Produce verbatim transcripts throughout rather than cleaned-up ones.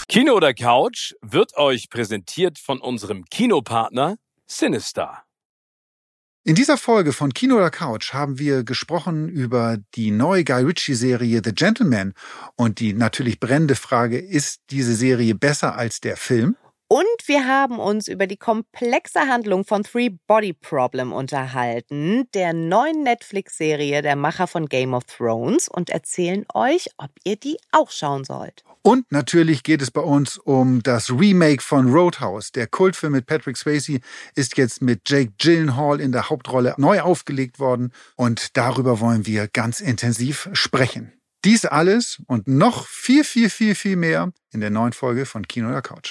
Kino oder Couch wird euch präsentiert von unserem Kinopartner Cinestar. In dieser Folge von Kino oder Couch haben wir gesprochen über die neue Guy Ritchie-Serie The Gentleman und die natürlich brennende Frage, ist diese Serie besser als der Film? Und wir haben uns über die komplexe Handlung von Three Body Problem unterhalten, der neuen Netflix-Serie der Macher von Game of Thrones, und erzählen euch, ob ihr die auch schauen sollt. Und natürlich geht es bei uns um das Remake von Roadhouse. Der Kultfilm mit Patrick Swayze ist jetzt mit Jake Gyllenhaal in der Hauptrolle neu aufgelegt worden. Und darüber wollen wir ganz intensiv sprechen. Dies alles und noch viel, viel, viel, viel mehr in der neuen Folge von Kino oder Couch.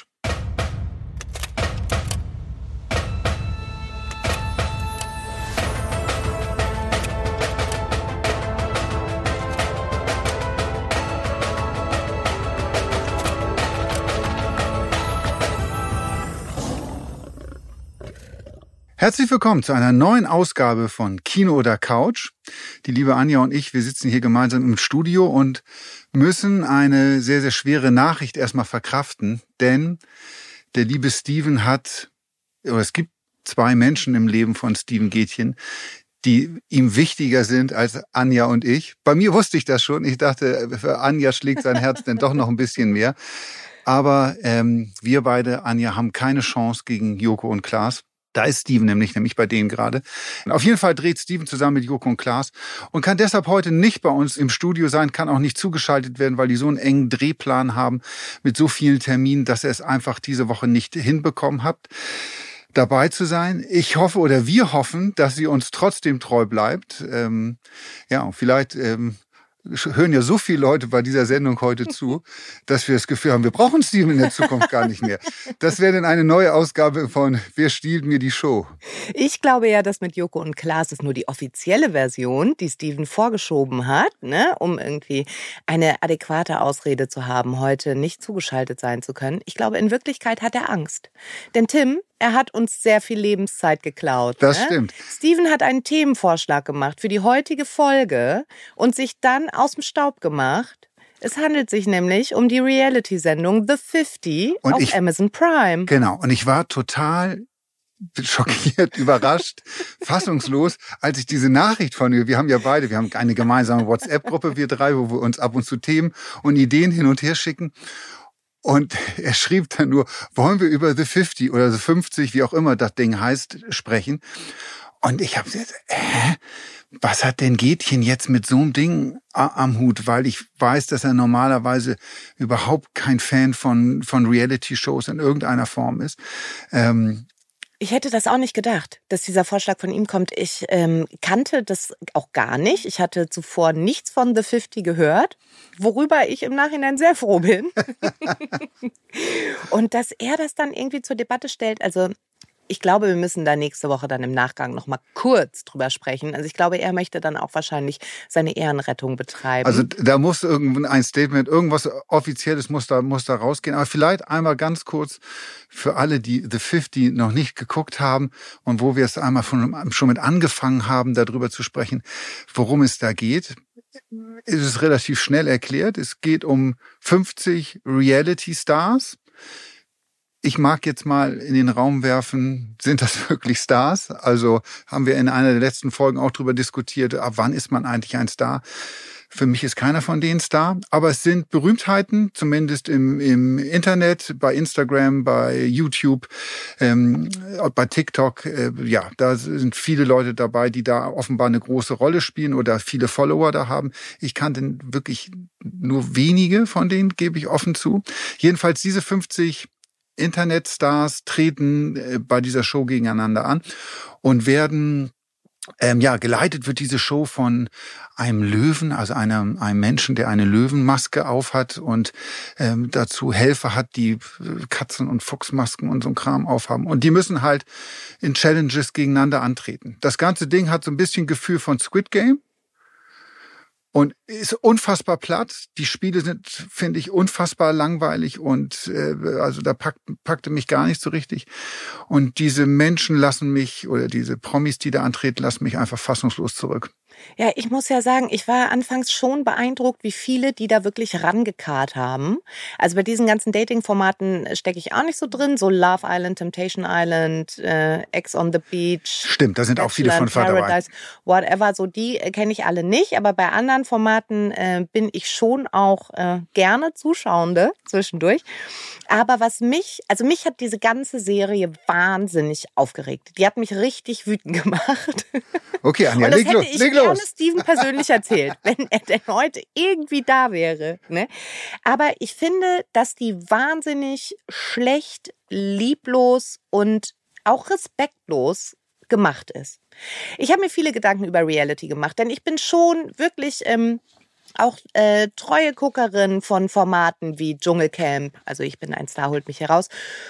Herzlich willkommen zu einer neuen Ausgabe von Kino oder Couch. Die liebe Anja und ich, wir sitzen hier gemeinsam im Studio und müssen eine sehr, sehr schwere Nachricht erstmal verkraften. Denn der liebe Steven hat, oder es gibt zwei Menschen im Leben von Steven Gätjen, die ihm wichtiger sind als Anja und ich. Bei mir wusste ich das schon. Ich dachte, für Anja schlägt sein Herz denn doch noch ein bisschen mehr. Aber ähm, wir beide, Anja, haben keine Chance gegen Joko und Klaas. Da ist Steven nämlich, nämlich bei denen gerade. Auf jeden Fall dreht Steven zusammen mit Joko und Klaas und kann deshalb heute nicht bei uns im Studio sein, kann auch nicht zugeschaltet werden, weil die so einen engen Drehplan haben mit so vielen Terminen, dass er es einfach diese Woche nicht hinbekommen hat, dabei zu sein. Ich hoffe oder wir hoffen, dass sie uns trotzdem treu bleibt. Ähm, ja, vielleicht ähm, hören ja so viele Leute bei dieser Sendung heute zu, dass wir das Gefühl haben, wir brauchen Steven in der Zukunft gar nicht mehr. Das wäre dann eine neue Ausgabe von Wer stiehlt mir die Show? Ich glaube ja, dass mit Joko und Klaas ist nur die offizielle Version, die Steven vorgeschoben hat, ne, um irgendwie eine adäquate Ausrede zu haben, heute nicht zugeschaltet sein zu können. Ich glaube, in Wirklichkeit hat er Angst. Denn Tim, er hat uns sehr viel Lebenszeit geklaut. Das ne? stimmt. Steven hat einen Themenvorschlag gemacht für die heutige Folge und sich dann aus dem Staub gemacht. Es handelt sich nämlich um die Reality-Sendung The fifty und auf ich, Amazon Prime. Genau, und ich war total schockiert, überrascht, fassungslos, als ich diese Nachricht von ihr, wir haben ja beide, wir haben eine gemeinsame WhatsApp-Gruppe, wir drei, wo wir uns ab und zu Themen und Ideen hin und her schicken. Und er schrieb dann nur, wollen wir über The fifty oder The fünfzig, wie auch immer das Ding heißt, sprechen. Und ich habe gesagt, hä? Was hat denn Gätjen jetzt mit so einem Ding am Hut? Weil ich weiß, dass er normalerweise überhaupt kein Fan von, von Reality-Shows in irgendeiner Form ist. Ähm, Ich hätte das auch nicht gedacht, dass dieser Vorschlag von ihm kommt. Ich ähm, kannte das auch gar nicht. Ich hatte zuvor nichts von The fifty gehört, worüber ich im Nachhinein sehr froh bin. Und dass er das dann irgendwie zur Debatte stellt, also ich glaube, wir müssen da nächste Woche dann im Nachgang noch mal kurz drüber sprechen. Also ich glaube, er möchte dann auch wahrscheinlich seine Ehrenrettung betreiben. Also da muss irgendein Statement, irgendwas Offizielles muss da, muss da rausgehen. Aber vielleicht einmal ganz kurz für alle, die The fifty noch nicht geguckt haben und wo wir es einmal von, schon mit angefangen haben, darüber zu sprechen, worum es da geht. Es ist relativ schnell erklärt. Es geht um fünfzig Reality-Stars. Ich mag jetzt mal in den Raum werfen, sind das wirklich Stars? Also haben wir in einer der letzten Folgen auch drüber diskutiert, ab wann ist man eigentlich ein Star? Für mich ist keiner von denen Star, aber es sind Berühmtheiten, zumindest im, im Internet, bei Instagram, bei YouTube, ähm, bei TikTok. Äh, ja, da sind viele Leute dabei, die da offenbar eine große Rolle spielen oder viele Follower da haben. Ich kannte wirklich nur wenige von denen, gebe ich offen zu. Jedenfalls diese fünfzig Internetstars treten äh, bei dieser Show gegeneinander an und werden, ähm, ja, geleitet wird diese Show von einem Löwen, also einem, einem Menschen, der eine Löwenmaske aufhat und ähm, dazu Helfer hat, die Katzen- und Fuchsmasken und so ein Kram aufhaben. Und die müssen halt in Challenges gegeneinander antreten. Das ganze Ding hat so ein bisschen Gefühl von Squid Game. Und ist unfassbar platt. Die Spiele sind, finde ich, unfassbar langweilig und äh, also da packt, packte mich gar nicht so richtig. Und diese Menschen lassen mich, oder diese Promis, die da antreten, lassen mich einfach fassungslos zurück. Ja, ich muss ja sagen, ich war anfangs schon beeindruckt, wie viele die da wirklich rangekarrt haben. Also bei diesen ganzen Dating-Formaten stecke ich auch nicht so drin. So Love Island, Temptation Island, äh, Ex on the Beach. Stimmt, da sind auch viele von dabei. Paradise, whatever, so die äh, kenne ich alle nicht. Aber bei anderen Formaten äh, bin ich schon auch äh, gerne Zuschauende zwischendurch. Aber was mich, also mich hat diese ganze Serie wahnsinnig aufgeregt. Die hat mich richtig wütend gemacht. Okay, Anja, und das leg hätte los, ich leg gerne los. Steven persönlich erzählt, wenn er denn heute irgendwie da wäre. Ne? Aber ich finde, dass die wahnsinnig schlecht, lieblos und auch respektlos gemacht ist. Ich habe mir viele Gedanken über Reality gemacht, denn ich bin schon wirklich ähm, auch äh, treue Guckerin von Formaten wie Dschungelcamp, also ich bin ein Star, holt mich heraus,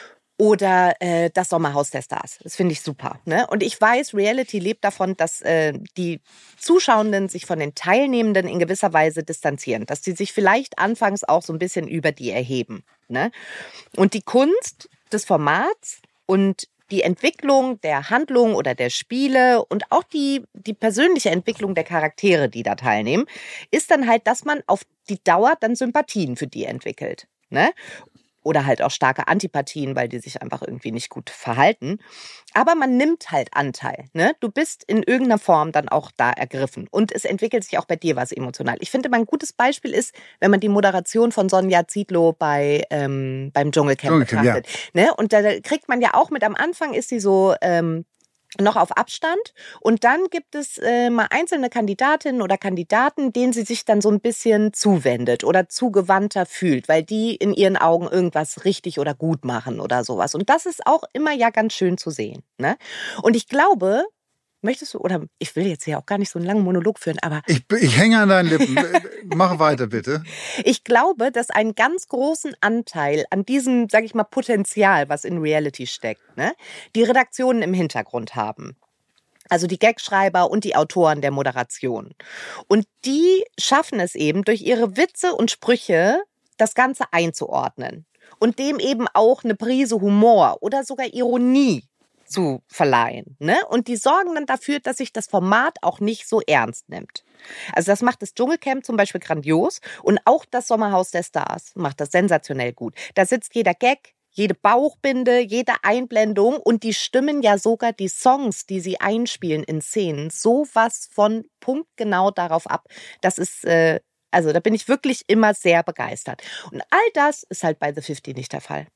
oder äh, das Sommerhaus der Stars. Das finde ich super. Ne? Und ich weiß, Reality lebt davon, dass äh, die Zuschauenden sich von den Teilnehmenden in gewisser Weise distanzieren. Dass sie sich vielleicht anfangs auch so ein bisschen über die erheben. Ne? Und die Kunst des Formats und die Entwicklung der Handlung oder der Spiele und auch die, die persönliche Entwicklung der Charaktere, die da teilnehmen, ist dann halt, dass man auf die Dauer dann Sympathien für die entwickelt. Ne? Oder halt auch starke Antipathien, weil die sich einfach irgendwie nicht gut verhalten. Aber man nimmt halt Anteil. Ne? Du bist in irgendeiner Form dann auch da ergriffen. Und es entwickelt sich auch bei dir was emotional. Ich finde, ein gutes Beispiel ist, wenn man die Moderation von Sonja Zietlow bei, ähm, beim Dschungelcamp, Dschungelcamp betrachtet. Ja. Ne? Und da kriegt man ja auch mit, am Anfang ist sie so... Ähm, noch auf Abstand und dann gibt es äh, mal einzelne Kandidatinnen oder Kandidaten, denen sie sich dann so ein bisschen zuwendet oder zugewandter fühlt, weil die in ihren Augen irgendwas richtig oder gut machen oder sowas. Und das ist auch immer ja ganz schön zu sehen. Ne? Und ich glaube, möchtest du, oder ich will jetzt hier auch gar nicht so einen langen Monolog führen, aber... Ich, ich hänge an deinen Lippen. Mach weiter, bitte. Ich glaube, dass einen ganz großen Anteil an diesem, sag ich mal, Potenzial, was in Reality steckt, ne, die Redaktionen im Hintergrund haben. Also die Gagschreiber und die Autoren der Moderation. Und die schaffen es eben, durch ihre Witze und Sprüche das Ganze einzuordnen. Und dem eben auch eine Prise Humor oder sogar Ironie zu verleihen. Ne? Und die sorgen dann dafür, dass sich das Format auch nicht so ernst nimmt. Also das macht das Dschungelcamp zum Beispiel grandios und auch das Sommerhaus der Stars macht das sensationell gut. Da sitzt jeder Gag, jede Bauchbinde, jede Einblendung und die stimmen ja sogar die Songs, die sie einspielen in Szenen, sowas von punktgenau darauf ab. Das ist, äh, also da bin ich wirklich immer sehr begeistert. Und all das ist halt bei The fifty nicht der Fall.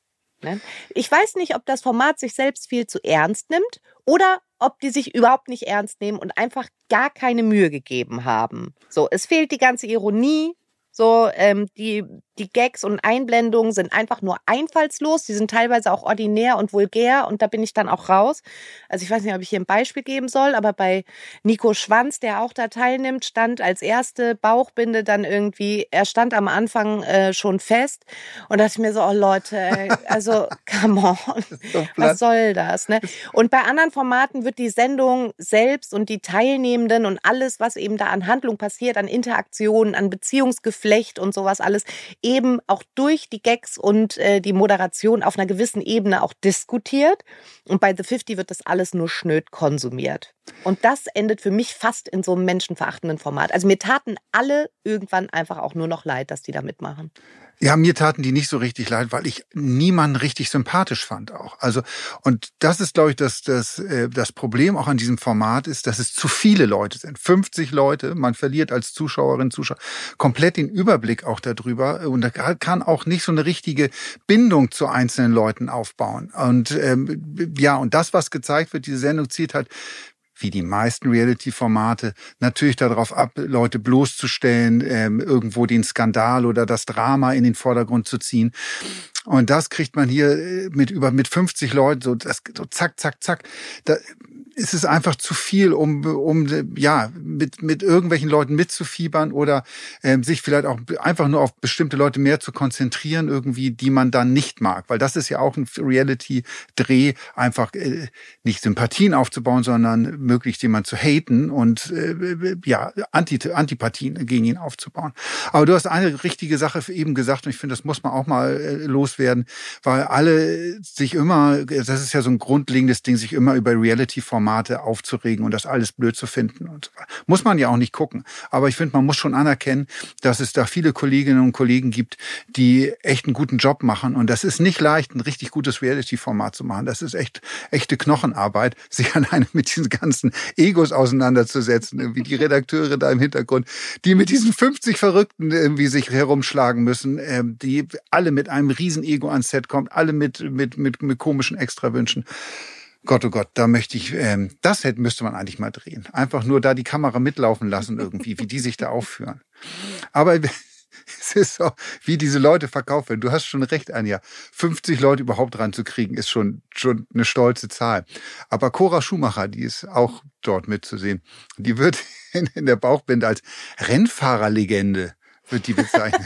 Ich weiß nicht, ob das Format sich selbst viel zu ernst nimmt oder ob die sich überhaupt nicht ernst nehmen und einfach gar keine Mühe gegeben haben. So, es fehlt die ganze Ironie. So, ähm, die, die Gags und Einblendungen sind einfach nur einfallslos. Die sind teilweise auch ordinär und vulgär und da bin ich dann auch raus. Also ich weiß nicht, ob ich hier ein Beispiel geben soll, aber bei Nico Schwanz, der auch da teilnimmt, stand als erste Bauchbinde dann irgendwie, er stand am Anfang äh, schon fest und dachte ich mir so, oh Leute, ey, also come on, so was soll das? Ne? Und bei anderen Formaten wird die Sendung selbst und die Teilnehmenden und alles, was eben da an Handlung passiert, an Interaktionen, an Beziehungsgefühlen, Flecht und sowas alles, eben auch durch die Gags und äh, die Moderation auf einer gewissen Ebene auch diskutiert. Und bei The fifty wird das alles nur schnöd konsumiert. Und das endet für mich fast in so einem menschenverachtenden Format. Also mir taten alle irgendwann einfach auch nur noch leid, dass die da mitmachen. Ja, mir taten die nicht so richtig leid, weil ich niemanden richtig sympathisch fand auch. Also, und das ist, glaube ich, das, das, das Problem auch an diesem Format ist, dass es zu viele Leute sind. fünfzig Leute, man verliert als Zuschauerin, Zuschauer komplett den Überblick auch darüber und da kann auch nicht so eine richtige Bindung zu einzelnen Leuten aufbauen. Und ähm, ja, und das, was gezeigt wird, diese Sendung zielt halt wie die meisten Reality-Formate, natürlich darauf ab, Leute bloßzustellen, ähm, irgendwo den Skandal oder das Drama in den Vordergrund zu ziehen. Und das kriegt man hier mit über mit fünfzig Leuten so, das, so zack, zack, zack. Da ist es einfach zu viel, um um ja mit mit irgendwelchen Leuten mitzufiebern oder ähm, sich vielleicht auch einfach nur auf bestimmte Leute mehr zu konzentrieren, irgendwie, die man dann nicht mag, weil das ist ja auch ein Reality-Dreh, einfach äh, nicht Sympathien aufzubauen, sondern möglichst jemanden zu haten und äh, ja Anti Antipathien gegen ihn aufzubauen. Aber du hast eine richtige Sache eben gesagt und ich finde, das muss man auch mal äh, loswerden, weil alle sich immer, das ist ja so ein grundlegendes Ding, sich immer über Reality-Formate Reality-Formate aufzuregen und das alles blöd zu finden. Und so. Muss man ja auch nicht gucken. Aber ich finde, man muss schon anerkennen, dass es da viele Kolleginnen und Kollegen gibt, die echt einen guten Job machen. Und das ist nicht leicht, ein richtig gutes Reality-Format zu machen. Das ist echt echte Knochenarbeit, sich alleine mit diesen ganzen Egos auseinanderzusetzen. Irgendwie die Redakteure da im Hintergrund, die mit diesen fünfzig Verrückten irgendwie sich herumschlagen müssen, die alle mit einem riesen Ego ans Set kommen, alle mit, mit, mit, mit komischen Extrawünschen. Gott, oh Gott, da möchte ich, ähm, das hätte, müsste man eigentlich mal drehen. Einfach nur da die Kamera mitlaufen lassen irgendwie, wie die sich da aufführen. Aber es ist so, wie diese Leute verkauft werden. Du hast schon recht, Anja. fünfzig Leute überhaupt ranzukriegen, ist schon, schon eine stolze Zahl. Aber Cora Schumacher, die ist auch dort mitzusehen. Die wird in, in der Bauchbinde als Rennfahrerlegende wird die bezeichnet.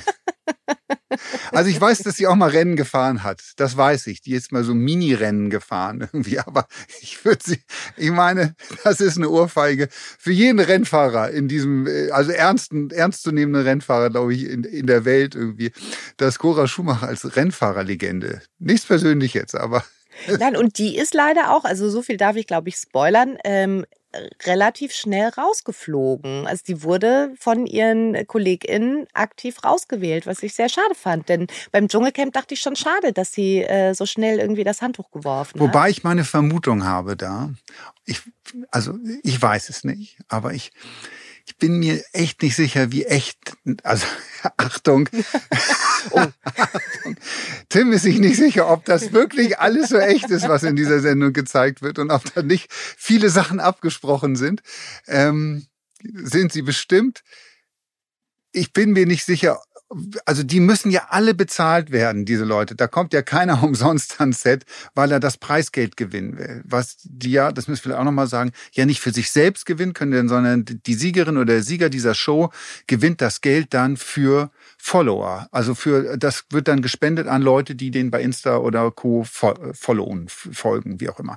Also ich weiß, dass sie auch mal Rennen gefahren hat. Das weiß ich. Die ist mal so Mini-Rennen gefahren irgendwie. Aber ich würde sie, ich meine, das ist eine Ohrfeige für jeden Rennfahrer in diesem, also ernsten, ernstzunehmenden Rennfahrer, glaube ich, in, in der Welt irgendwie. Dass Cora Schumacher als Rennfahrerlegende. Nichts persönlich jetzt, aber. Nein, und die ist leider auch, also so viel darf ich, glaube ich, spoilern, ähm, relativ schnell rausgeflogen. Also die wurde von ihren KollegInnen aktiv rausgewählt, was ich sehr schade fand. Denn beim Dschungelcamp dachte ich schon schade, dass sie äh, so schnell irgendwie das Handtuch geworfen hat. Wobei ich meine Vermutung habe da. Ich, also ich weiß es nicht, aber ich, ich bin mir echt nicht sicher, wie echt, also Achtung, oh. Achtung, Tim ist sich nicht sicher, ob das wirklich alles so echt ist, was in dieser Sendung gezeigt wird und ob da nicht viele Sachen abgesprochen sind. Ähm, sind sie bestimmt. Ich bin mir nicht sicher, also die müssen ja alle bezahlt werden, diese Leute. Da kommt ja keiner umsonst ans Set, weil er das Preisgeld gewinnen will. Was die ja, das müssen wir auch nochmal sagen, ja nicht für sich selbst gewinnen können, sondern die Siegerin oder der Sieger dieser Show gewinnt das Geld dann für Follower. Also für, das wird dann gespendet an Leute, die den bei Insta oder Co. followen, folgen, wie auch immer.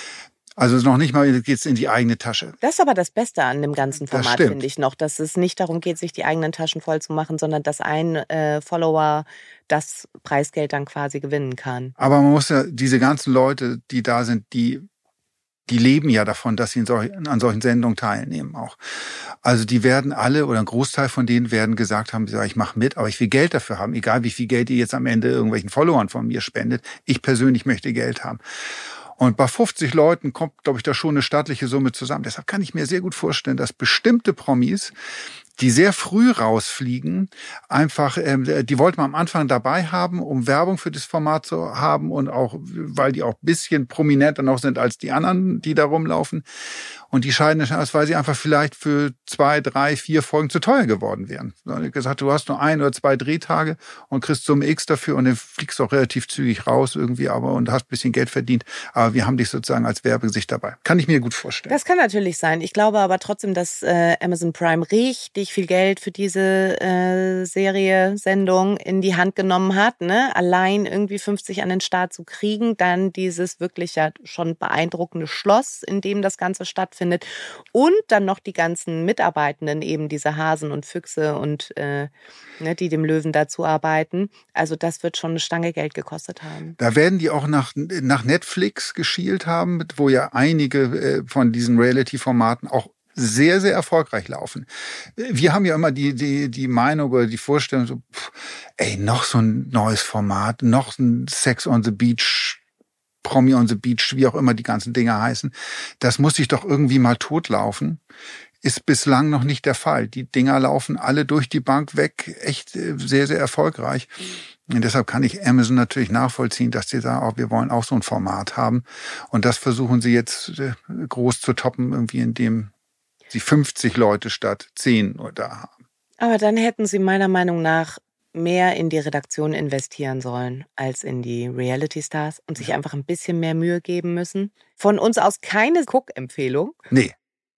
Also noch nicht mal geht's in die eigene Tasche. Das ist aber das Beste an dem ganzen Format, finde ich noch, dass es nicht darum geht, sich die eigenen Taschen voll zu machen, sondern dass ein äh, Follower das Preisgeld dann quasi gewinnen kann. Aber man muss ja, diese ganzen Leute, die da sind, die die leben ja davon, dass sie in solchen, an solchen Sendungen teilnehmen auch. Also die werden alle oder ein Großteil von denen werden gesagt haben, ich mache mit, aber ich will Geld dafür haben, egal wie viel Geld ihr jetzt am Ende irgendwelchen Followern von mir spendet. Ich persönlich möchte Geld haben. Und bei fünfzig Leuten kommt, glaube ich, da schon eine stattliche Summe zusammen. Deshalb kann ich mir sehr gut vorstellen, dass bestimmte Promis, die sehr früh rausfliegen, einfach, äh, die wollten wir am Anfang dabei haben, um Werbung für das Format zu haben und auch, weil die auch ein bisschen prominenter noch sind als die anderen, die da rumlaufen. Und die scheiden aus, weil sie einfach vielleicht für zwei, drei, vier Folgen zu teuer geworden wären. Da habe ich gesagt, du hast nur ein oder zwei Drehtage und kriegst Summe X dafür und dann fliegst du auch relativ zügig raus irgendwie, aber und hast ein bisschen Geld verdient. Aber wir haben dich sozusagen als Werbegesicht dabei. Kann ich mir gut vorstellen. Das kann natürlich sein. Ich glaube aber trotzdem, dass äh, Amazon Prime richtig viel Geld für diese äh, Serie, Sendung in die Hand genommen hat. Ne? Allein irgendwie fünfzig an den Start zu kriegen, dann dieses wirklich ja schon beeindruckende Schloss, in dem das Ganze stattfindet. Und dann noch die ganzen Mitarbeitenden, eben diese Hasen und Füchse und äh, ne, die dem Löwen dazu arbeiten. Also das wird schon eine Stange Geld gekostet haben. Da werden die auch nach, nach Netflix geschielt haben, wo ja einige äh, von diesen Reality-Formaten auch sehr, sehr erfolgreich laufen. Wir haben ja immer die, die, die Meinung oder die Vorstellung so, pff, ey, noch so ein neues Format, noch ein Sex on the Beach, Promi on the Beach, wie auch immer die ganzen Dinger heißen. Das muss sich doch irgendwie mal totlaufen. Ist bislang noch nicht der Fall. Die Dinger laufen alle durch die Bank weg, echt sehr, sehr erfolgreich. Und deshalb kann ich Amazon natürlich nachvollziehen, dass sie sagen, oh, wir wollen auch so ein Format haben. Und das versuchen sie jetzt groß zu toppen, irgendwie indem sie fünfzig Leute statt zehn nur da haben. Aber dann hätten sie meiner Meinung nach mehr in die Redaktion investieren sollen als in die Reality-Stars und sich ja. einfach ein bisschen mehr Mühe geben müssen. Von uns aus keine Guck-Empfehlung. Nee.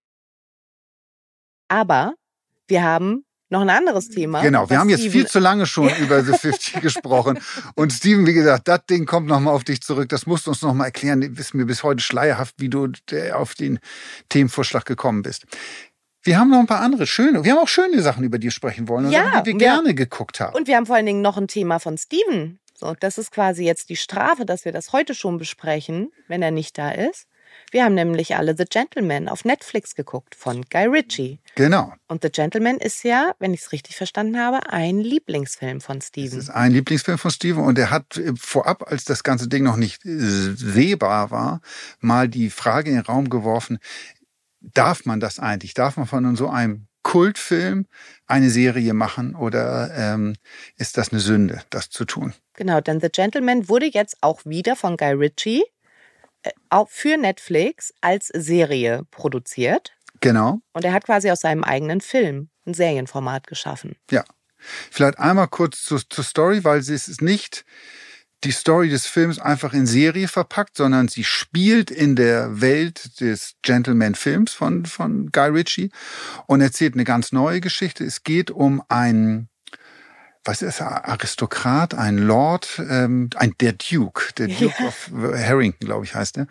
Aber wir haben noch ein anderes Thema. Genau, wir haben jetzt Steven viel zu lange schon über The fifty gesprochen. Und Steven, wie gesagt, das Ding kommt nochmal auf dich zurück. Das musst du uns nochmal erklären. Ist mir bis heute schleierhaft, wie du auf den Themenvorschlag gekommen bist. Wir haben noch ein paar andere schöne, wir haben auch schöne Sachen, über die wir sprechen wollen, und ja, Sachen, die wir, wir gerne haben, geguckt haben. Und wir haben vor allen Dingen noch ein Thema von Steven. So, das ist quasi jetzt die Strafe, dass wir das heute schon besprechen, wenn er nicht da ist. Wir haben nämlich alle The Gentleman auf Netflix geguckt von Guy Ritchie. Genau. Und The Gentleman ist ja, wenn ich es richtig verstanden habe, ein Lieblingsfilm von Steven. Es ist ein Lieblingsfilm von Steven und er hat vorab, als das ganze Ding noch nicht sehbar war, mal die Frage in den Raum geworfen, darf man das eigentlich? Darf man von so einem Kultfilm eine Serie machen oder ähm, ist das eine Sünde, das zu tun? Genau, denn The Gentleman wurde jetzt auch wieder von Guy Ritchie äh, auch für Netflix als Serie produziert. Genau. Und er hat quasi aus seinem eigenen Film ein Serienformat geschaffen. Ja. Vielleicht einmal kurz zur, zur Story, weil es ist nicht die Story des Films einfach in Serie verpackt, sondern sie spielt in der Welt des Gentleman-Films von, von Guy Ritchie und erzählt eine ganz neue Geschichte. Es geht um einen, was ist er, Aristokrat, ein Lord, ähm, ein, der Duke, der Duke ja. of Harrington, glaube ich, heißt er.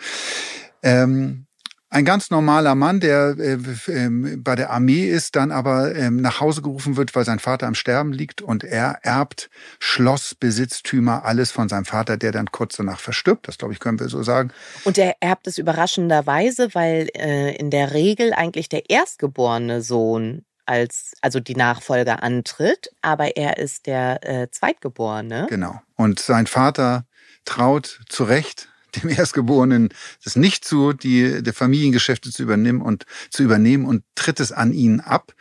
Ähm, Ein ganz normaler Mann, der äh, äh, bei der Armee ist, dann aber äh, nach Hause gerufen wird, weil sein Vater am Sterben liegt und er erbt Schloss, Besitztümer, alles von seinem Vater, der dann kurz danach verstirbt. Das, glaube ich, können wir so sagen. Und er erbt es überraschenderweise, weil äh, in der Regel eigentlich der erstgeborene Sohn als also die Nachfolge antritt, aber er ist der äh, Zweitgeborene. Genau. Und sein Vater traut zu Recht dem Erstgeborenen das nicht zu, die, die Familiengeschäfte zu übernehmen und zu übernehmen und tritt es an ihn ab.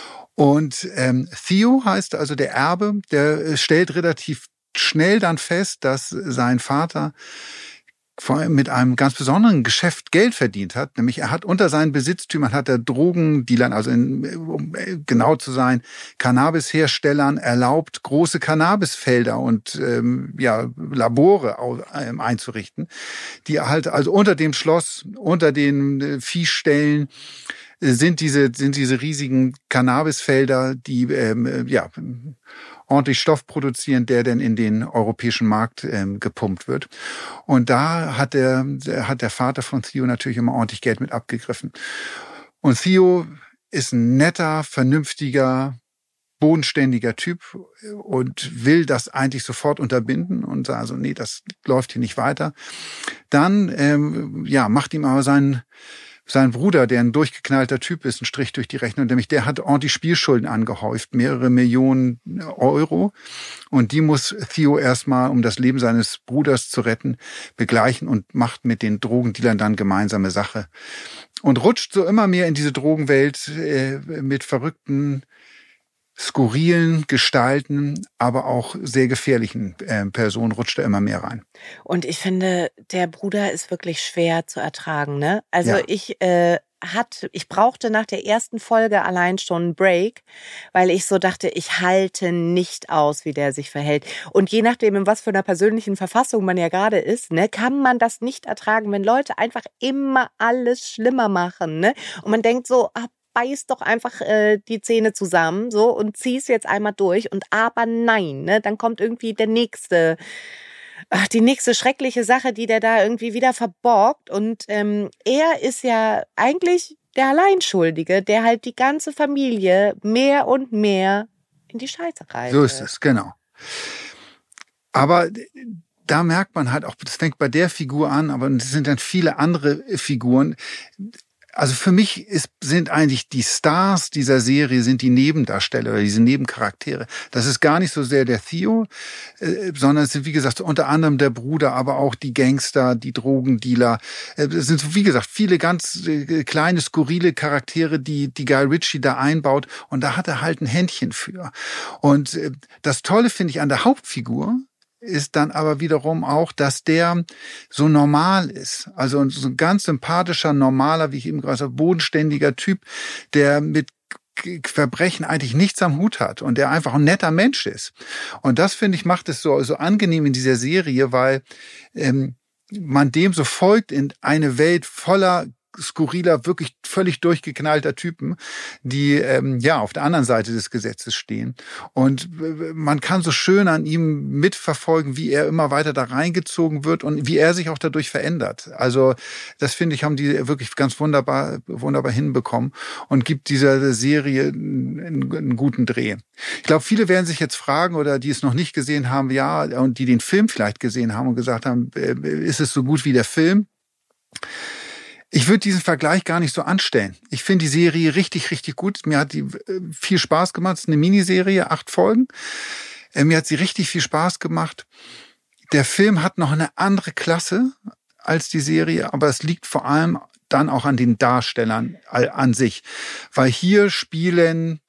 Und ähm, Theo heißt also der Erbe, der stellt relativ schnell dann fest, dass sein Vater vor allem mit einem ganz besonderen Geschäft Geld verdient hat. Nämlich er hat unter seinen Besitztümern hat er Drogendealern, also in, um genau zu sein, Cannabisherstellern erlaubt, große Cannabisfelder und ähm, ja Labore ähm, einzurichten, die halt also unter dem Schloss, unter den äh, Viehställen sind diese sind diese riesigen Cannabisfelder, die ähm, ja ordentlich Stoff produzieren, der dann in den europäischen Markt ähm, gepumpt wird. Und da hat der, hat der Vater von Theo natürlich immer ordentlich Geld mit abgegriffen. Und Theo ist ein netter, vernünftiger, bodenständiger Typ und will das eigentlich sofort unterbinden und sagt also, nee, das läuft hier nicht weiter. Dann ähm, ja, macht ihm aber sein Sein Bruder, der ein durchgeknallter Typ ist, einen Strich durch die Rechnung, nämlich der hat ordentlich Spielschulden angehäuft, mehrere Millionen Euro. Und die muss Theo erstmal, um das Leben seines Bruders zu retten, begleichen und macht mit den Drogendealern dann gemeinsame Sache. Und rutscht so immer mehr in diese Drogenwelt äh, mit verrückten, skurrilen Gestalten, aber auch sehr gefährlichen äh, Personen rutscht er immer mehr rein. Und ich finde, der Bruder ist wirklich schwer zu ertragen, ne? Also Ja. ich äh, hat, ich brauchte nach der ersten Folge allein schon einen Break, weil ich so dachte, ich halte nicht aus, wie der sich verhält. Und je nachdem, in was für einer persönlichen Verfassung man ja gerade ist, ne, kann man das nicht ertragen, wenn Leute einfach immer alles schlimmer machen, ne? Und man denkt so, ah, beiß doch einfach äh, die Zähne zusammen so und zieh's jetzt einmal durch und aber nein, ne, dann kommt irgendwie der nächste, ach, die nächste schreckliche Sache, die der da irgendwie wieder verborgt und ähm, er ist ja eigentlich der Alleinschuldige, der halt die ganze Familie mehr und mehr in die Scheiße reißt. So ist es, genau. Aber da merkt man halt auch, das fängt bei der Figur an, aber es sind dann viele andere Figuren. Also für mich ist, sind eigentlich die Stars dieser Serie sind die Nebendarsteller oder diese Nebencharaktere. Das ist gar nicht so sehr der Theo, äh, sondern es sind, wie gesagt, unter anderem der Bruder, aber auch die Gangster, die Drogendealer. Äh, es sind, wie gesagt, viele ganz äh, kleine, skurrile Charaktere, die, die Guy Ritchie da einbaut. Und da hat er halt ein Händchen für. Und äh, das Tolle finde ich an der Hauptfigur, ist dann aber wiederum auch, dass der so normal ist. Also so ein ganz sympathischer, normaler, wie ich eben gerade sagte, bodenständiger Typ, der mit Verbrechen eigentlich nichts am Hut hat und der einfach ein netter Mensch ist. Und das, finde ich, macht es so, so angenehm in dieser Serie, weil ähm, man dem so folgt in eine Welt voller skurriler, wirklich völlig durchgeknallter Typen, die ähm, ja auf der anderen Seite des Gesetzes stehen. Und äh, man kann so schön an ihm mitverfolgen, wie er immer weiter da reingezogen wird und wie er sich auch dadurch verändert. Also das, finde ich, haben die wirklich ganz wunderbar wunderbar hinbekommen und gibt dieser Serie einen, einen guten Dreh. Ich glaube, viele werden sich jetzt fragen oder die es noch nicht gesehen haben, ja, und die den Film vielleicht gesehen haben und gesagt haben, äh, ist es so gut wie der Film? Ich würde diesen Vergleich gar nicht so anstellen. Ich finde die Serie richtig, richtig gut. Mir hat die äh, viel Spaß gemacht. Es ist eine Miniserie, acht Folgen. Äh, mir hat sie richtig viel Spaß gemacht. Der Film hat noch eine andere Klasse als die Serie, aber es liegt vor allem dann auch an den Darstellern an sich. Weil hier spielen,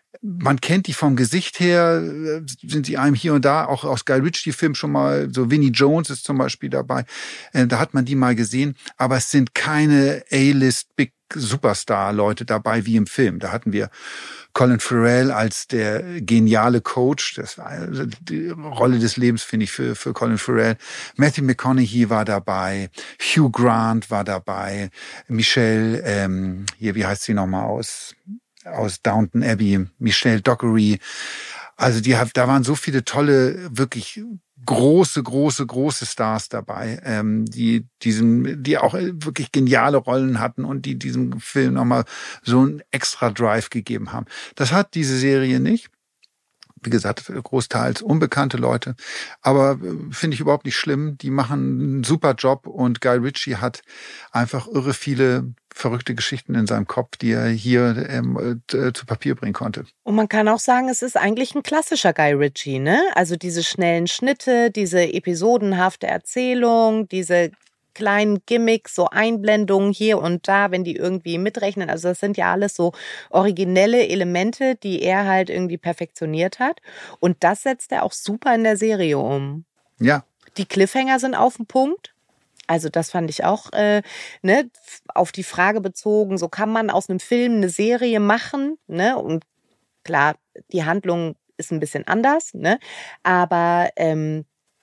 man kennt die vom Gesicht her, sind sie einem hier und da, auch aus Guy Ritchie-Filmen schon mal, so Vinnie Jones ist zum Beispiel dabei, da hat man die mal gesehen, aber es sind keine A-List Big Superstar-Leute dabei wie im Film. Da hatten wir Colin Farrell als der geniale Coach. Das war also die Rolle des Lebens, finde ich, für, für Colin Farrell. Matthew McConaughey war dabei. Hugh Grant war dabei. Michelle, ähm, hier, wie heißt sie nochmal aus, aus Downton Abbey? Michelle Dockery. Also die, da waren so viele tolle, wirklich große, große, große Stars dabei, ähm, die diesen, die auch wirklich geniale Rollen hatten und die diesem Film nochmal so einen extra Drive gegeben haben. Das hat diese Serie nicht. Wie gesagt, großteils unbekannte Leute. Aber äh, finde ich überhaupt nicht schlimm. Die machen einen super Job und Guy Ritchie hat einfach irre viele verrückte Geschichten in seinem Kopf, die er hier ähm, äh, zu Papier bringen konnte. Und man kann auch sagen, es ist eigentlich ein klassischer Guy Ritchie, ne? Also diese schnellen Schnitte, diese episodenhafte Erzählung, diese kleinen Gimmicks, so Einblendungen hier und da, wenn die irgendwie mitrechnen. Also das sind ja alles so originelle Elemente, die er halt irgendwie perfektioniert hat. Und das setzt er auch super in der Serie um. Ja. Die Cliffhanger sind auf den Punkt. Also das fand ich auch äh, ne, auf die Frage bezogen, so kann man aus einem Film eine Serie machen, ne? Und klar, die Handlung ist ein bisschen anders, ne? Aber ähm,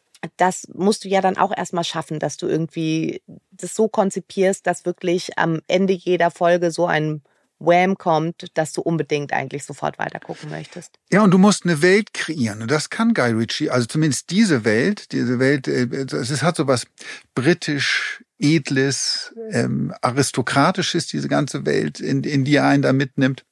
das musst du ja dann auch erstmal schaffen, dass du irgendwie das so konzipierst, dass wirklich am Ende jeder Folge so ein Wham kommt, dass du unbedingt eigentlich sofort weiter gucken möchtest. Ja, und du musst eine Welt kreieren. Und das kann Guy Ritchie, also zumindest diese Welt, diese Welt, es hat so was britisch, edles, ähm, aristokratisches, diese ganze Welt, in, in die er einen da mitnimmt.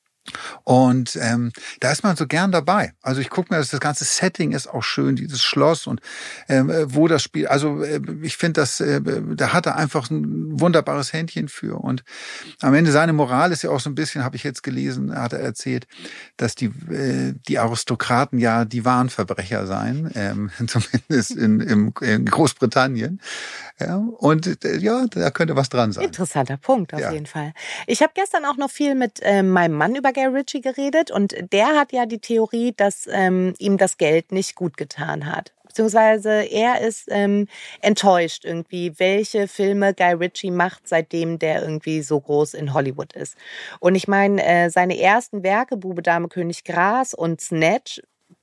Und ähm, da ist man so gern dabei. Also ich gucke mir, das, das ganze Setting ist auch schön, dieses Schloss und ähm, wo das Spiel. Also äh, ich finde, das, äh, da hat er einfach ein wunderbares Händchen für. Und am Ende seine Moral ist ja auch so ein bisschen, habe ich jetzt gelesen, hat er erzählt, dass die äh, die Aristokraten ja die wahren Verbrecher seien, ähm, zumindest in, im, in Großbritannien. Ja, und äh, ja, da könnte was dran sein. Interessanter Punkt auf ja. jeden Fall. Ich habe gestern auch noch viel mit äh, meinem Mann über Guy Ritchie geredet und der hat ja die Theorie, dass ähm, ihm das Geld nicht gut getan hat. Beziehungsweise er ist ähm, enttäuscht irgendwie, welche Filme Guy Ritchie macht, seitdem der irgendwie so groß in Hollywood ist. Und ich meine, äh, seine ersten Werke, Bube, Dame, König, Gras und Snatch,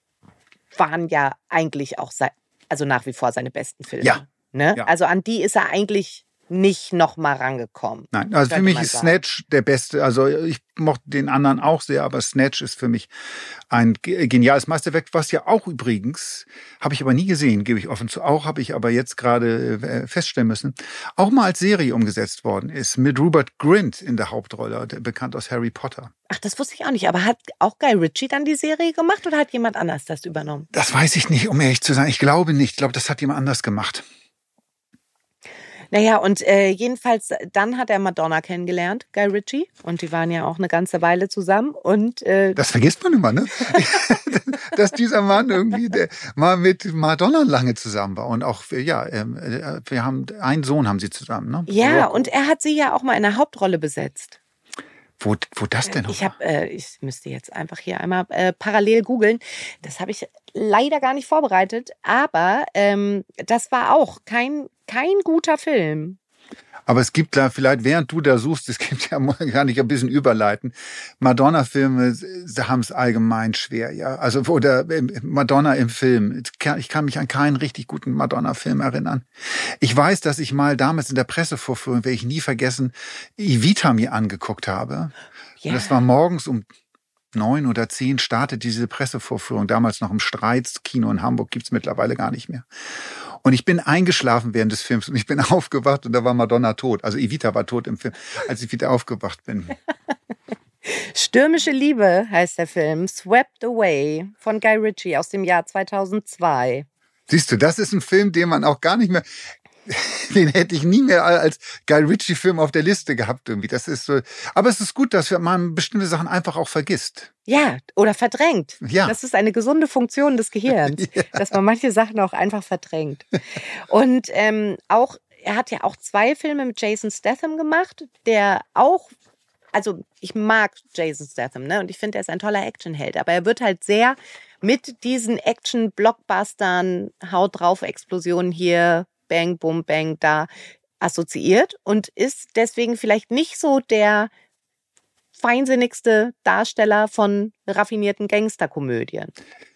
waren ja eigentlich auch, se- also nach wie vor seine besten Filme. Ja. Ne? Ja. Also an die ist er eigentlich nicht noch mal rangekommen. Nein, also für mich ist Snatch der beste. Also ich mochte den anderen auch sehr, aber Snatch ist für mich ein geniales Meisterwerk, was ja auch übrigens, habe ich aber nie gesehen, gebe ich offen zu, auch habe ich aber jetzt gerade feststellen müssen, auch mal als Serie umgesetzt worden ist, mit Rupert Grint in der Hauptrolle, bekannt aus Harry Potter. Ach, das wusste ich auch nicht. Aber hat auch Guy Ritchie dann die Serie gemacht oder hat jemand anders das übernommen? Das weiß ich nicht, um ehrlich zu sein. Ich glaube nicht. Ich glaube, das hat jemand anders gemacht. Naja, und äh, jedenfalls, dann hat er Madonna kennengelernt, Guy Ritchie. Und die waren ja auch eine ganze Weile zusammen. Und äh, das vergisst man immer, ne? Dass dieser Mann irgendwie der, mal mit Madonna lange zusammen war. Und auch, ja, äh, wir haben, einen Sohn haben sie zusammen, ne? Ja, Rocco. Und er hat sie ja auch mal in einer Hauptrolle besetzt. Wo, wo das denn noch? Ich habe, äh, ich müsste jetzt einfach hier einmal äh, parallel googeln. Das habe ich leider gar nicht vorbereitet, aber ähm, das war auch kein kein guter Film. Aber es gibt da vielleicht, während du da suchst, es gibt ja, kann ich ein bisschen überleiten. Madonna-Filme haben es allgemein schwer, ja. Also, oder Madonna im Film. Ich kann mich an keinen richtig guten Madonna-Film erinnern. Ich weiß, dass ich mal damals in der Pressevorführung, werde ich nie vergessen, Evita mir angeguckt habe. Ja. Und das war morgens um neun oder zehn startet diese Pressevorführung. Damals noch im Streitskino in Hamburg, gibt's mittlerweile gar nicht mehr. Und ich bin eingeschlafen während des Films und ich bin aufgewacht und da war Madonna tot. Also Evita war tot im Film, als ich wieder aufgewacht bin. Stürmische Liebe heißt der Film, Swept Away von Guy Ritchie aus dem Jahr zweitausendzwei. Siehst du, das ist ein Film, den man auch gar nicht mehr... den hätte ich nie mehr als Guy Ritchie-Film auf der Liste gehabt irgendwie. Das ist so. Aber es ist gut, dass man bestimmte Sachen einfach auch vergisst. Ja, oder verdrängt. Ja. Das ist eine gesunde Funktion des Gehirns, ja. Dass man manche Sachen auch einfach verdrängt. Und ähm, auch, er hat ja auch zwei Filme mit Jason Statham gemacht, der auch, also ich mag Jason Statham, ne? Und ich finde, er ist ein toller Actionheld, aber er wird halt sehr mit diesen Action-Blockbustern, Haut drauf, Explosionen hier, Bang, Bum, Bang, da assoziiert und ist deswegen vielleicht nicht so der feinsinnigste Darsteller von raffinierten Gangsterkomödien.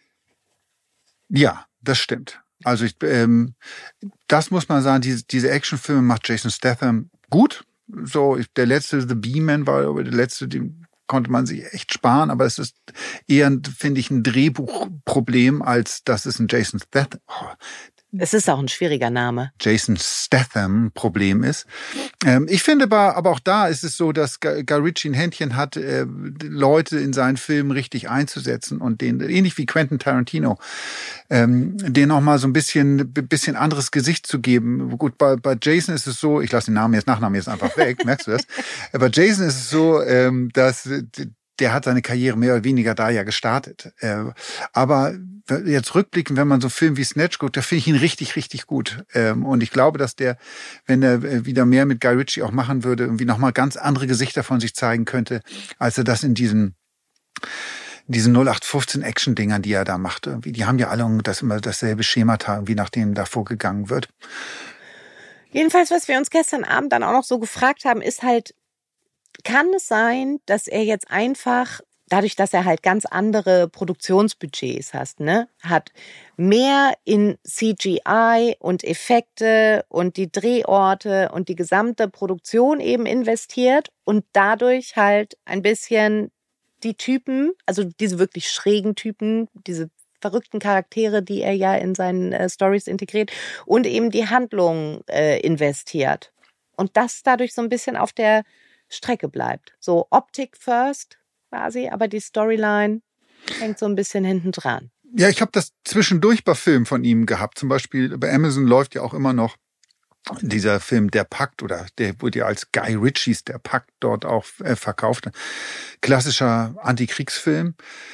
Ja, das stimmt. Also ich, ähm, das muss man sagen, diese, diese Actionfilme macht Jason Statham gut. So, ich, der letzte, The Bee-Man, war aber der letzte, den konnte man sich echt sparen, aber es ist eher, finde ich, ein Drehbuchproblem, als dass es ein Jason Statham, oh, es ist auch ein schwieriger Name. Jason Statham Problem ist. Ähm, ich finde aber, aber auch da ist es so, dass Guy Ritchie ein Händchen hat, äh, Leute in seinen Filmen richtig einzusetzen und denen, ähnlich wie Quentin Tarantino, ähm, denen auch mal so ein bisschen, bisschen anderes Gesicht zu geben. Gut, bei, bei Jason ist es so, ich lasse den Namen jetzt, Nachnamen jetzt einfach weg, merkst du das? Bei Jason ist es so, ähm, dass der hat seine Karriere mehr oder weniger da ja gestartet. Äh, aber jetzt rückblickend, wenn man so einen Film wie Snatch guckt, da finde ich ihn richtig, richtig gut. Ähm, und ich glaube, dass der, wenn er wieder mehr mit Guy Ritchie auch machen würde, irgendwie nochmal ganz andere Gesichter von sich zeigen könnte, als er das in diesen diesen null acht fünfzehn Action-Dingern, die er da macht. Irgendwie, die haben ja alle das immer dasselbe Schemata, irgendwie nach dem da vorgegangen wird. Jedenfalls, was wir uns gestern Abend dann auch noch so gefragt haben, ist halt, kann es sein, dass er jetzt einfach, dadurch, dass er halt ganz andere Produktionsbudgets hat, ne, hat mehr in C G I und Effekte und die Drehorte und die gesamte Produktion eben investiert und dadurch halt ein bisschen die Typen, also diese wirklich schrägen Typen, diese verrückten Charaktere, die er ja in seinen äh, Storys integriert und eben die Handlung äh, investiert. Und das dadurch so ein bisschen auf der Strecke bleibt. So Optik first quasi, aber die Storyline hängt so ein bisschen hinten dran. Ja, ich habe das zwischendurch bei Filmen von ihm gehabt. Zum Beispiel bei Amazon läuft ja auch immer noch dieser Film Der Pakt, oder der wurde ja als Guy Ritchies Der Pakt dort auch äh, verkauft. Klassischer Antikriegsfilm.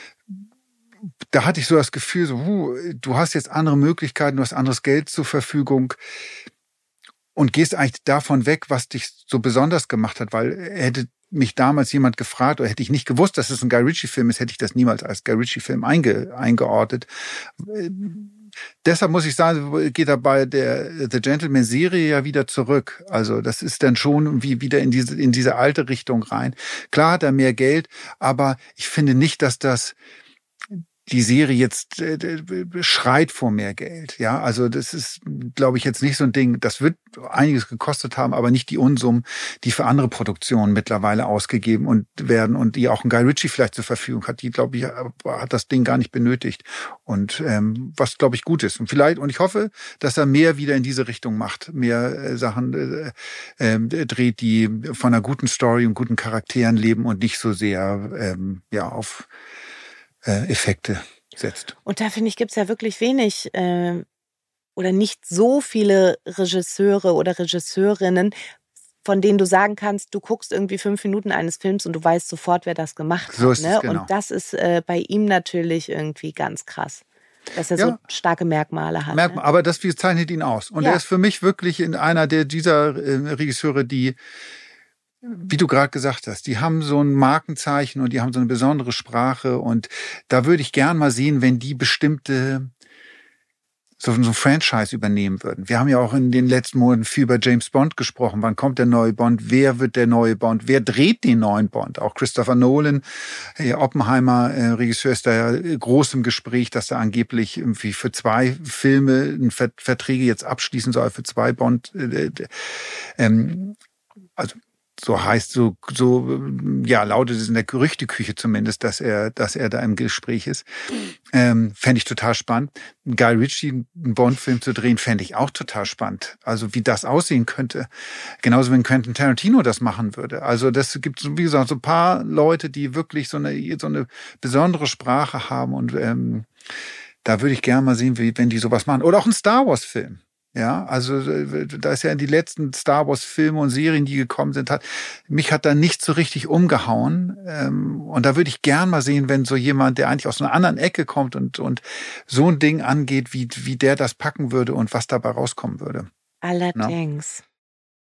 Da hatte ich so das Gefühl, so, huh, du hast jetzt andere Möglichkeiten, du hast anderes Geld zur Verfügung. Und gehst eigentlich davon weg, was dich so besonders gemacht hat, weil hätte mich damals jemand gefragt oder hätte ich nicht gewusst, dass es ein Guy Ritchie-Film ist, hätte ich das niemals als Guy Ritchie-Film einge, eingeordnet. Deshalb muss ich sagen, geht er bei der The Gentleman-Serie ja wieder zurück. Also das ist dann schon wie wieder in diese, in diese alte Richtung rein. Klar hat er mehr Geld, aber ich finde nicht, dass das die Serie jetzt äh, schreit vor mehr Geld. Ja, also das ist, glaube ich, jetzt nicht so ein Ding. Das wird einiges gekostet haben, aber nicht die Unsummen, die für andere Produktionen mittlerweile ausgegeben und werden und die auch ein Guy Ritchie vielleicht zur Verfügung hat. Die, glaube ich, hat das Ding gar nicht benötigt. Und ähm, was, glaube ich, gut ist. Und vielleicht, und ich hoffe, dass er mehr wieder in diese Richtung macht, mehr äh, Sachen äh, äh, dreht, die von einer guten Story und guten Charakteren leben und nicht so sehr ähm, ja auf Effekte setzt. Und da finde ich, gibt es ja wirklich wenig äh, oder nicht so viele Regisseure oder Regisseurinnen, von denen du sagen kannst, du guckst irgendwie fünf Minuten eines Films und du weißt sofort, wer das gemacht so hat. ist Ne? es, genau. Und das ist äh, bei ihm natürlich irgendwie ganz krass. Dass er ja. so starke Merkmale hat. Merkmal, ne? Aber das zeichnet ihn aus. Und ja. er ist für mich wirklich in einer der dieser äh, Regisseure, die, wie du gerade gesagt hast, die haben so ein Markenzeichen und die haben so eine besondere Sprache. Und da würde ich gern mal sehen, wenn die bestimmte so, so ein Franchise übernehmen würden. Wir haben ja auch in den letzten Monaten viel über James Bond gesprochen. Wann kommt der neue Bond? Wer wird der neue Bond? Wer dreht den neuen Bond? Auch Christopher Nolan, äh, Oppenheimer, äh, Regisseur, ist da ja groß im Gespräch, dass er angeblich irgendwie für zwei Filme Vert- Verträge jetzt abschließen soll, für zwei Bond. Äh, äh, ähm, also so heißt, so, so, ja, lautet es in der Gerüchteküche zumindest, dass er, dass er da im Gespräch ist. Ähm, fände ich total spannend. Guy Ritchie einen Bond-Film zu drehen, fände ich auch total spannend. Also, wie das aussehen könnte. Genauso, wenn Quentin Tarantino das machen würde. Also, das gibt, wie gesagt, so ein paar Leute, die wirklich so eine, so eine besondere Sprache haben und, ähm, da würde ich gerne mal sehen, wie, wenn die sowas machen. Oder auch ein Star Wars-Film. Ja, also da ist ja die letzten Star Wars Filme und Serien, die gekommen sind, hat mich hat da nicht so richtig umgehauen. Und da würde ich gern mal sehen, wenn so jemand, der eigentlich aus einer anderen Ecke kommt und und so ein Ding angeht, wie wie der das packen würde und was dabei rauskommen würde. Allerdings. Na?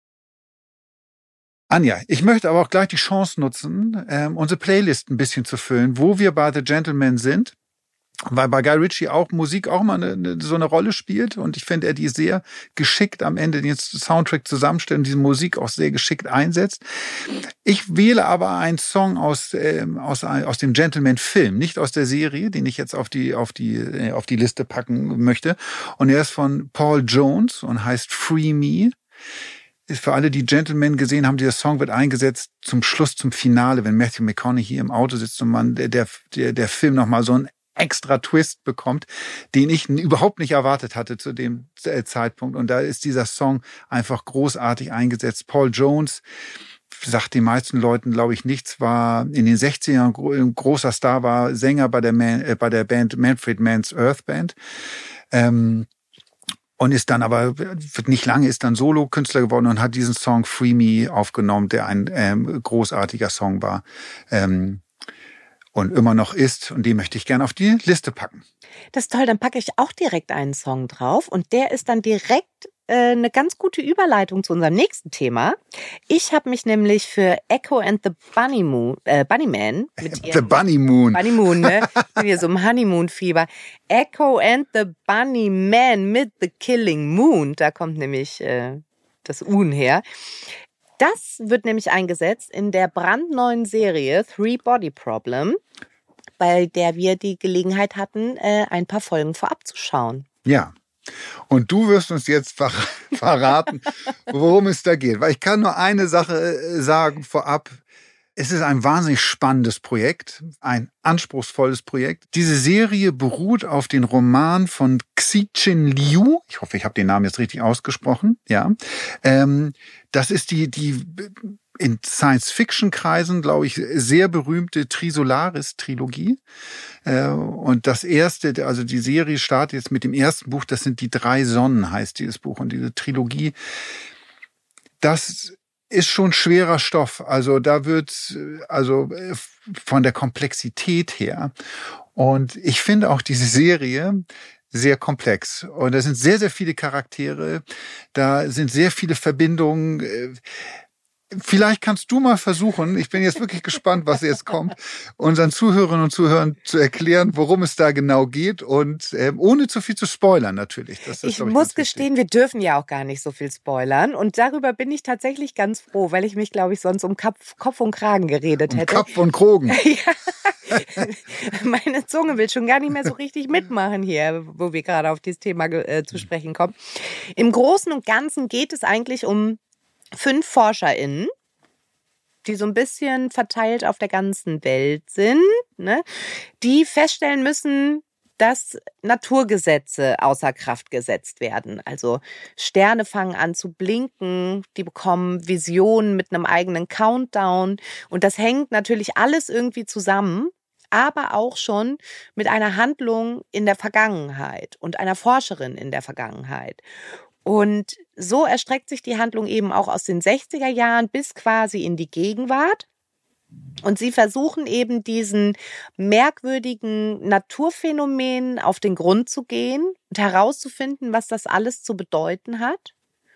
Anja, ich möchte aber auch gleich die Chance nutzen, ähm, unsere Playlist ein bisschen zu füllen, wo wir bei The Gentleman sind. Weil bei Guy Ritchie auch Musik auch mal eine, eine, so eine Rolle spielt und ich finde, er die sehr geschickt am Ende den Soundtrack zusammenstellt und diese Musik auch sehr geschickt einsetzt. Ich wähle aber einen Song aus ähm, aus aus dem Gentleman-Film, nicht aus der Serie, den ich jetzt auf die auf die äh, auf die Liste packen möchte. Und er ist von Paul Jones und heißt Free Me. Ist für alle, die Gentleman gesehen haben, dieser Song wird eingesetzt zum Schluss, zum Finale, wenn Matthew McConaughey im Auto sitzt und man der der der Film noch mal so ein extra Twist bekommt, den ich überhaupt nicht erwartet hatte zu dem Zeitpunkt. Und da ist dieser Song einfach großartig eingesetzt. Paul Jones, sagt den meisten Leuten, glaube ich, nichts, war in den sechzigern ein großer Star, war Sänger bei der, Man, äh, bei der Band Manfred Mann's Earth Band. Ähm, und ist dann aber, nicht lange, ist dann Solo-Künstler geworden und hat diesen Song Free Me aufgenommen, der ein ähm, großartiger Song war. Ähm, und immer noch ist. Und den möchte ich gerne auf die Liste packen. Das ist toll, dann packe ich auch direkt einen Song drauf. Und der ist dann direkt äh, eine ganz gute Überleitung zu unserem nächsten Thema. Ich habe mich nämlich für Echo and the Bunny Moon, äh, Bunnyman. Mit The Bunny Moon. Bunny Moon, ne? Ich bin hier so im Honeymoon-Fieber. Echo and the Bunnyman mit The Killing Moon. Da kommt nämlich äh, das Un her. Das wird nämlich eingesetzt in der brandneuen Serie Three Body Problem, bei der wir die Gelegenheit hatten, ein paar Folgen vorab zu schauen. Ja, und du wirst uns jetzt ver- verraten, worum es da geht. Weil ich kann nur eine Sache sagen vorab. Es ist ein wahnsinnig spannendes Projekt, ein anspruchsvolles Projekt. Diese Serie beruht auf den Roman von Cixin Liu. Ich hoffe, ich habe den Namen jetzt richtig ausgesprochen. Ja, ähm, das ist die die in Science-Fiction-Kreisen, glaube ich, sehr berühmte Trisolaris-Trilogie. Äh, und das erste, also die Serie startet jetzt mit dem ersten Buch. Das sind die drei Sonnen, heißt dieses Buch. Und diese Trilogie, das ist schon schwerer Stoff. Also da wird, also von der Komplexität her. Und ich finde auch diese Serie sehr komplex. Und da sind sehr, sehr viele Charaktere. Da sind sehr viele Verbindungen. Vielleicht kannst du mal versuchen, ich bin jetzt wirklich gespannt, was jetzt kommt, unseren Zuhörerinnen und Zuhörern zu erklären, worum es da genau geht und äh, ohne zu viel zu spoilern natürlich. Das ist, ich ich, muss gestehen, wir dürfen ja auch gar nicht so viel spoilern und darüber bin ich tatsächlich ganz froh, weil ich mich, glaube ich, sonst um Kopf, Kopf und Kragen geredet um hätte. Kopf und Krogen. Ja. Meine Zunge will schon gar nicht mehr so richtig mitmachen hier, wo wir gerade auf dieses Thema äh, zu sprechen kommen. Im Großen und Ganzen geht es eigentlich um fünf ForscherInnen, die so ein bisschen verteilt auf der ganzen Welt sind, ne, die feststellen müssen, dass Naturgesetze außer Kraft gesetzt werden. Also Sterne fangen an zu blinken, die bekommen Visionen mit einem eigenen Countdown und das hängt natürlich alles irgendwie zusammen, aber auch schon mit einer Handlung in der Vergangenheit und einer Forscherin in der Vergangenheit. Und so erstreckt sich die Handlung eben auch aus den sechziger Jahren bis quasi in die Gegenwart. Und sie versuchen eben diesen merkwürdigen Naturphänomenen auf den Grund zu gehen und herauszufinden, was das alles zu bedeuten hat.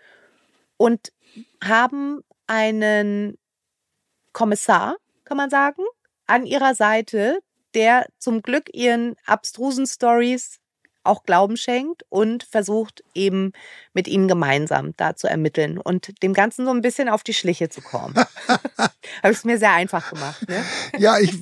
Und haben einen Kommissar, kann man sagen, an ihrer Seite, der zum Glück ihren abstrusen Stories auch Glauben schenkt und versucht eben mit ihnen gemeinsam da zu ermitteln und dem Ganzen so ein bisschen auf die Schliche zu kommen. Habe ich es mir sehr einfach gemacht, ne? Ja, ich,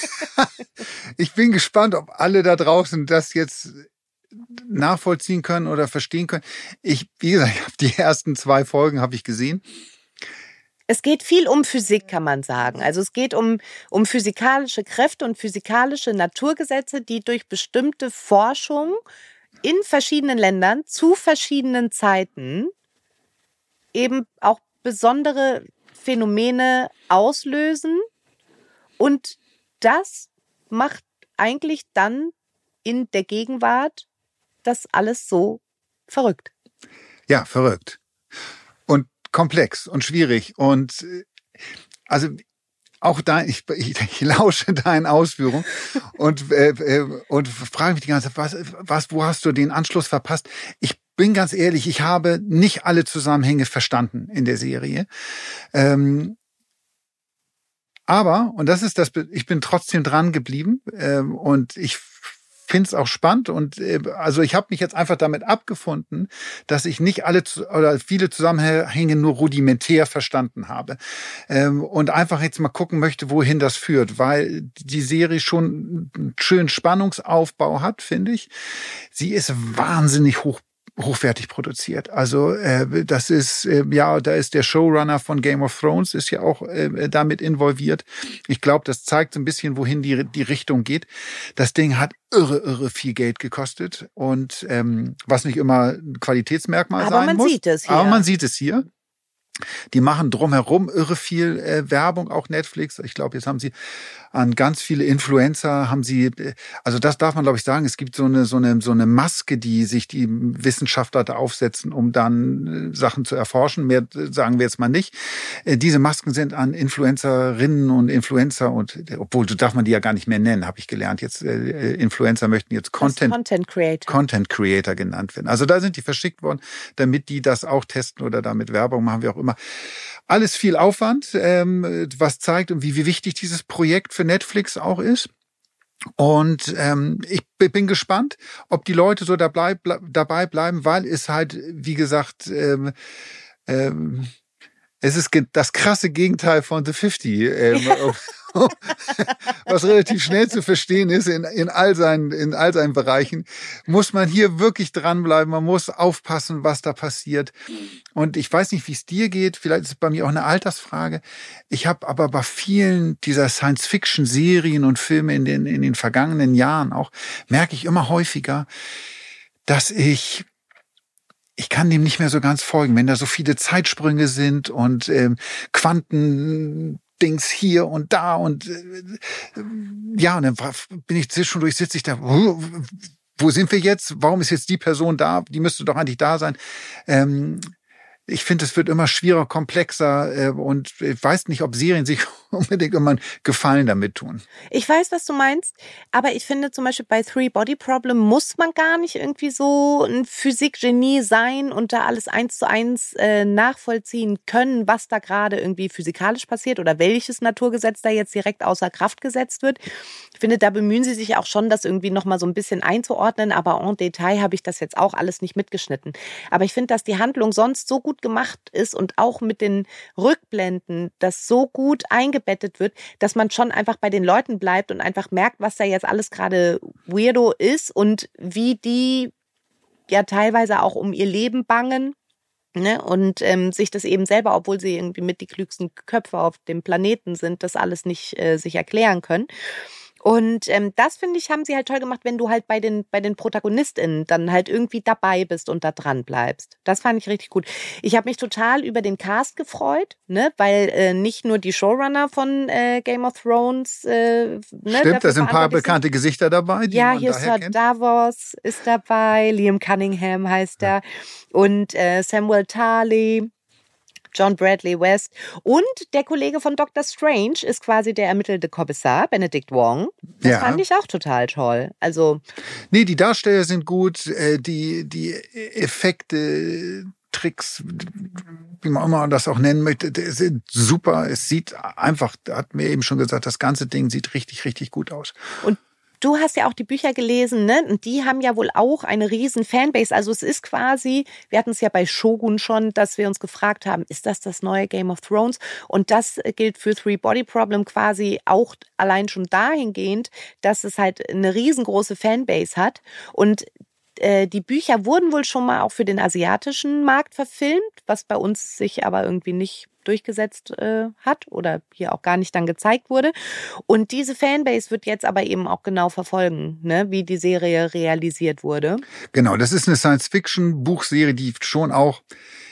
ich bin gespannt, ob alle da draußen das jetzt nachvollziehen können oder verstehen können. Ich, wie gesagt, ich habe die ersten zwei Folgen habe ich gesehen. Es geht viel um Physik, kann man sagen. Also es geht um, um physikalische Kräfte und physikalische Naturgesetze, die durch bestimmte Forschung in verschiedenen Ländern zu verschiedenen Zeiten eben auch besondere Phänomene auslösen. Und das macht eigentlich dann in der Gegenwart das alles so verrückt. Ja, verrückt. Und komplex und schwierig. Und also auch da, ich, ich, ich lausche deinen Ausführungen und, äh, und frage mich die ganze Zeit, was, was, wo hast du den Anschluss verpasst? Ich bin ganz ehrlich, ich habe nicht alle Zusammenhänge verstanden in der Serie. Ähm, aber, und das ist das, ich bin trotzdem dran geblieben ähm, und ich finde es auch spannend und äh, also ich habe mich jetzt einfach damit abgefunden, dass ich nicht alle oder viele Zusammenhänge nur rudimentär verstanden habe ähm, und einfach jetzt mal gucken möchte, wohin das führt, weil die Serie schon einen schönen Spannungsaufbau hat, finde ich. Sie ist wahnsinnig hoch hochwertig produziert. Also äh, das ist, äh, ja, da ist der Showrunner von Game of Thrones, ist ja auch äh, damit involviert. Ich glaube, das zeigt so ein bisschen, wohin die, die Richtung geht. Das Ding hat irre, irre viel Geld gekostet und ähm, was nicht immer ein Qualitätsmerkmal Aber sein man muss. sieht es hier. Aber man sieht es hier. Die machen drumherum irre viel äh, Werbung, auch Netflix. Ich glaube, jetzt haben sie an ganz viele Influencer, haben sie, äh, also das darf man, glaube ich, sagen, es gibt so eine so eine so eine Maske, die sich die Wissenschaftler da aufsetzen, um dann äh, Sachen zu erforschen. Mehr äh, sagen wir jetzt mal nicht. Äh, diese Masken sind an Influencerinnen und Influencer und, äh, obwohl, so darf man die ja gar nicht mehr nennen, habe ich gelernt. Jetzt äh, Influencer möchten jetzt Content, Content Creator. Content Creator genannt werden. Also da sind die verschickt worden, damit die das auch testen oder damit Werbung machen, wie auch immer. Alles viel Aufwand, ähm, was zeigt, wie, wie wichtig dieses Projekt für Netflix auch ist. Und ähm, ich bin gespannt, ob die Leute so dabei, dabei bleiben, weil es halt, wie gesagt, ähm, ähm, es ist das krasse Gegenteil von The fifty, ähm, was relativ schnell zu verstehen ist in, in, all seinen, in all seinen Bereichen, muss man hier wirklich dranbleiben. Man muss aufpassen, was da passiert. Und ich weiß nicht, wie es dir geht. Vielleicht ist es bei mir auch eine Altersfrage. Ich habe aber bei vielen dieser Science-Fiction-Serien und Filme in den, in den vergangenen Jahren auch, merke ich immer häufiger, dass ich Ich kann dem nicht mehr so ganz folgen, wenn da so viele Zeitsprünge sind und ähm, Quantendings hier und da und äh, ja, und dann bin ich zwischendurch, sitze ich da, wo, wo sind wir jetzt? Warum ist jetzt die Person da? Die müsste doch eigentlich da sein. Ähm, Ich finde, es wird immer schwieriger, komplexer äh, und ich weiß nicht, ob Serien sich unbedingt immer einen Gefallen damit tun. Ich weiß, was du meinst, aber ich finde zum Beispiel bei Three Body Problem muss man gar nicht irgendwie so ein Physikgenie sein und da alles eins zu eins äh, nachvollziehen können, was da gerade irgendwie physikalisch passiert oder welches Naturgesetz da jetzt direkt außer Kraft gesetzt wird. Ich finde, da bemühen sie sich auch schon, das irgendwie nochmal so ein bisschen einzuordnen, aber en Detail habe ich das jetzt auch alles nicht mitgeschnitten. Aber ich finde, dass die Handlung sonst so gut gemacht ist und auch mit den Rückblenden das so gut eingebettet wird, dass man schon einfach bei den Leuten bleibt und einfach merkt, was da jetzt alles gerade weirdo ist und wie die ja teilweise auch um ihr Leben bangen. Ne, und ähm, sich das eben selber, obwohl sie irgendwie mit die klügsten Köpfe auf dem Planeten sind, das alles nicht äh, sich erklären können. Und ähm, das, finde ich, haben sie halt toll gemacht, wenn du halt bei den bei den ProtagonistInnen dann halt irgendwie dabei bist und da dran bleibst. Das fand ich richtig gut. Ich habe mich total über den Cast gefreut, ne, weil äh, nicht nur die Showrunner von äh, Game of Thrones äh, ne, Stimmt, da sind ein paar bekannte sind. Gesichter dabei, die ja, man hier daher Sir kennt. Davos ist dabei, Liam Cunningham heißt er, ja. Und äh, Samuel Tarly, John Bradley West und der Kollege von Doctor Strange ist quasi der ermittelnde Kommissar, Benedict Wong. Das ja. fand ich auch total toll. Also nee, die Darsteller sind gut, die, die Effekte, Tricks, wie man immer das auch nennen möchte, sind super. Es sieht einfach, hat mir eben schon gesagt, das ganze Ding sieht richtig, richtig gut aus. Und du hast ja auch die Bücher gelesen, ne? Und die haben ja wohl auch eine riesen Fanbase. Also es ist quasi, wir hatten es ja bei Shogun schon, dass wir uns gefragt haben, ist das das neue Game of Thrones? Und das gilt für Three Body Problem quasi auch allein schon dahingehend, dass es halt eine riesengroße Fanbase hat. Und äh, die Bücher wurden wohl schon mal auch für den asiatischen Markt verfilmt, was bei uns sich aber irgendwie nicht durchgesetzt äh, hat oder hier auch gar nicht dann gezeigt wurde. Und diese Fanbase wird jetzt aber eben auch genau verfolgen, ne, wie die Serie realisiert wurde. Genau, das ist eine Science-Fiction-Buchserie, die schon auch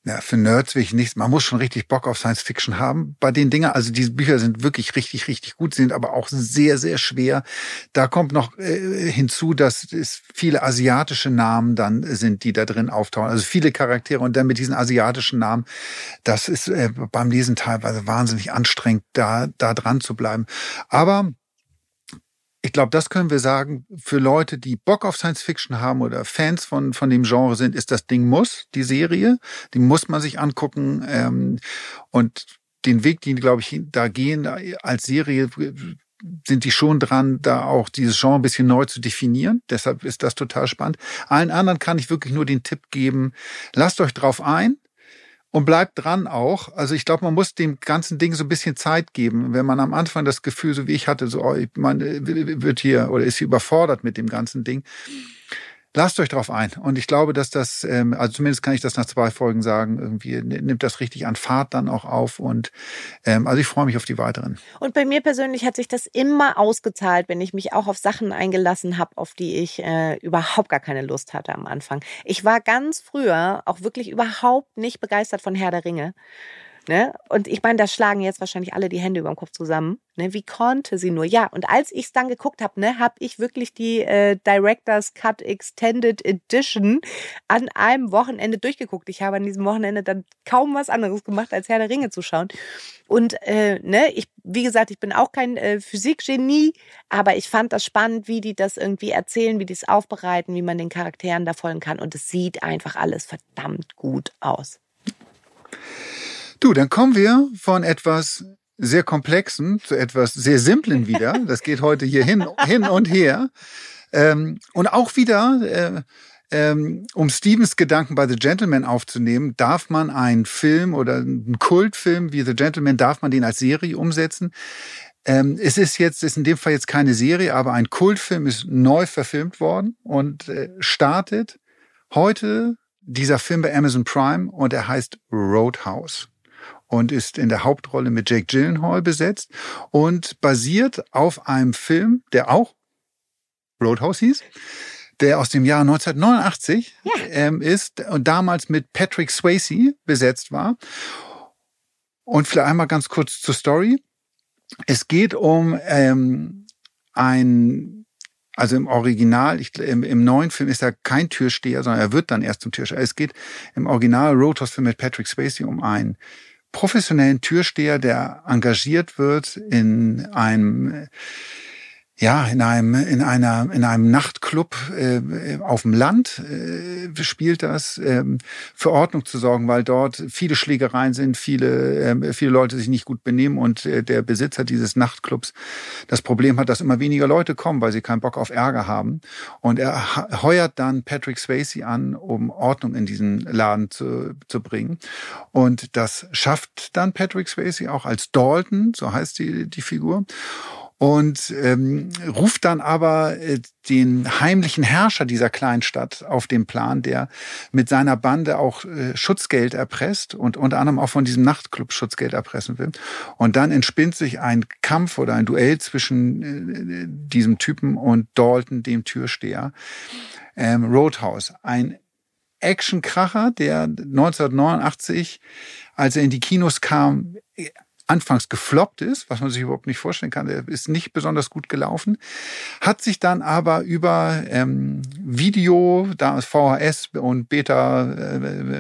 Ja, für Nerds will ich nichts. Man muss schon richtig Bock auf Science Fiction haben bei den Dingen. Also diese Bücher sind wirklich richtig, richtig gut, sind aber auch sehr, sehr schwer. Da kommt noch äh, hinzu, dass es viele asiatische Namen dann sind, die da drin auftauchen. Also viele Charaktere und dann mit diesen asiatischen Namen. Das ist äh, beim Lesen teilweise wahnsinnig anstrengend, da, da dran zu bleiben. Aber ich glaube, das können wir sagen, für Leute, die Bock auf Science Fiction haben oder Fans von von dem Genre sind, ist das Ding muss, die Serie. Die muss man sich angucken. Ähm, und den Weg, den, glaube ich, da gehen als Serie, sind die schon dran, da auch dieses Genre ein bisschen neu zu definieren. Deshalb ist das total spannend. Allen anderen kann ich wirklich nur den Tipp geben, lasst euch drauf ein. Und bleibt dran auch. Also ich glaube, man muss dem ganzen Ding so ein bisschen Zeit geben. Wenn man am Anfang das Gefühl, so wie ich hatte, so, oh, man wird hier oder ist hier überfordert mit dem ganzen Ding. Lasst euch drauf ein. Und ich glaube, dass das, also zumindest kann ich das nach zwei Folgen sagen, irgendwie nimmt das richtig an Fahrt dann auch auf. Und also ich freue mich auf die weiteren. Und bei mir persönlich hat sich das immer ausgezahlt, wenn ich mich auch auf Sachen eingelassen habe, auf die ich äh, überhaupt gar keine Lust hatte am Anfang. Ich war ganz früher auch wirklich überhaupt nicht begeistert von Herr der Ringe. Ne? Und ich meine, da schlagen jetzt wahrscheinlich alle die Hände über dem Kopf zusammen. Ne? Wie konnte sie nur? Ja, und als ich es dann geguckt habe, ne, habe ich wirklich die äh, Director's Cut Extended Edition an einem Wochenende durchgeguckt. Ich habe an diesem Wochenende dann kaum was anderes gemacht, als Herr der Ringe zu schauen. Und äh, ne, ich, wie gesagt, ich bin auch kein äh, Physikgenie, aber ich fand das spannend, wie die das irgendwie erzählen, wie die es aufbereiten, wie man den Charakteren da folgen kann. Und es sieht einfach alles verdammt gut aus. Du, dann kommen wir von etwas sehr Komplexen zu etwas sehr Simplen wieder. Das geht heute hier hin, hin und her. Ähm, und auch wieder, äh, ähm, um Stevens Gedanken bei The Gentleman aufzunehmen, darf man einen Film oder einen Kultfilm wie The Gentleman, darf man den als Serie umsetzen. Ähm, es ist jetzt, ist in dem Fall jetzt keine Serie, aber ein Kultfilm ist neu verfilmt worden und äh, startet heute dieser Film bei Amazon Prime und er heißt Roadhouse. Und ist in der Hauptrolle mit Jake Gyllenhaal besetzt und basiert auf einem Film, der auch Roadhouse hieß, der aus dem Jahr neunzehnhundertneunundachtzig ja. ähm, ist und damals mit Patrick Swayze besetzt war. Und vielleicht einmal ganz kurz zur Story. Es geht um ähm, ein, also im Original, ich, im, im neuen Film ist er kein Türsteher, sondern er wird dann erst zum Türsteher. Es geht im Original Roadhouse-Film mit Patrick Swayze um einen professionellen Türsteher, der engagiert wird in einem, ja, in einem, in einer, in einem Nachtclub äh, auf dem Land äh, spielt das, äh, für Ordnung zu sorgen, weil dort viele Schlägereien sind, viele, äh, viele Leute sich nicht gut benehmen und äh, der Besitzer dieses Nachtclubs das Problem hat, dass immer weniger Leute kommen, weil sie keinen Bock auf Ärger haben. Und er heuert dann Patrick Swayze an, um Ordnung in diesen Laden zu, zu bringen. Und das schafft dann Patrick Swayze auch als Dalton, so heißt die, die Figur. Und ähm, ruft dann aber äh, den heimlichen Herrscher dieser kleinen Stadt auf den Plan, der mit seiner Bande auch äh, Schutzgeld erpresst und unter anderem auch von diesem Nachtclub Schutzgeld erpressen will. Und dann entspinnt sich ein Kampf oder ein Duell zwischen äh, diesem Typen und Dalton, dem Türsteher. Ähm, Roadhouse, ein Actionkracher, der neunzehnhundertneunundachtzig, als er in die Kinos kam, anfangs gefloppt ist, was man sich überhaupt nicht vorstellen kann. Der ist nicht besonders gut gelaufen, hat sich dann aber über ähm, Video, damals V H S und Beta, äh,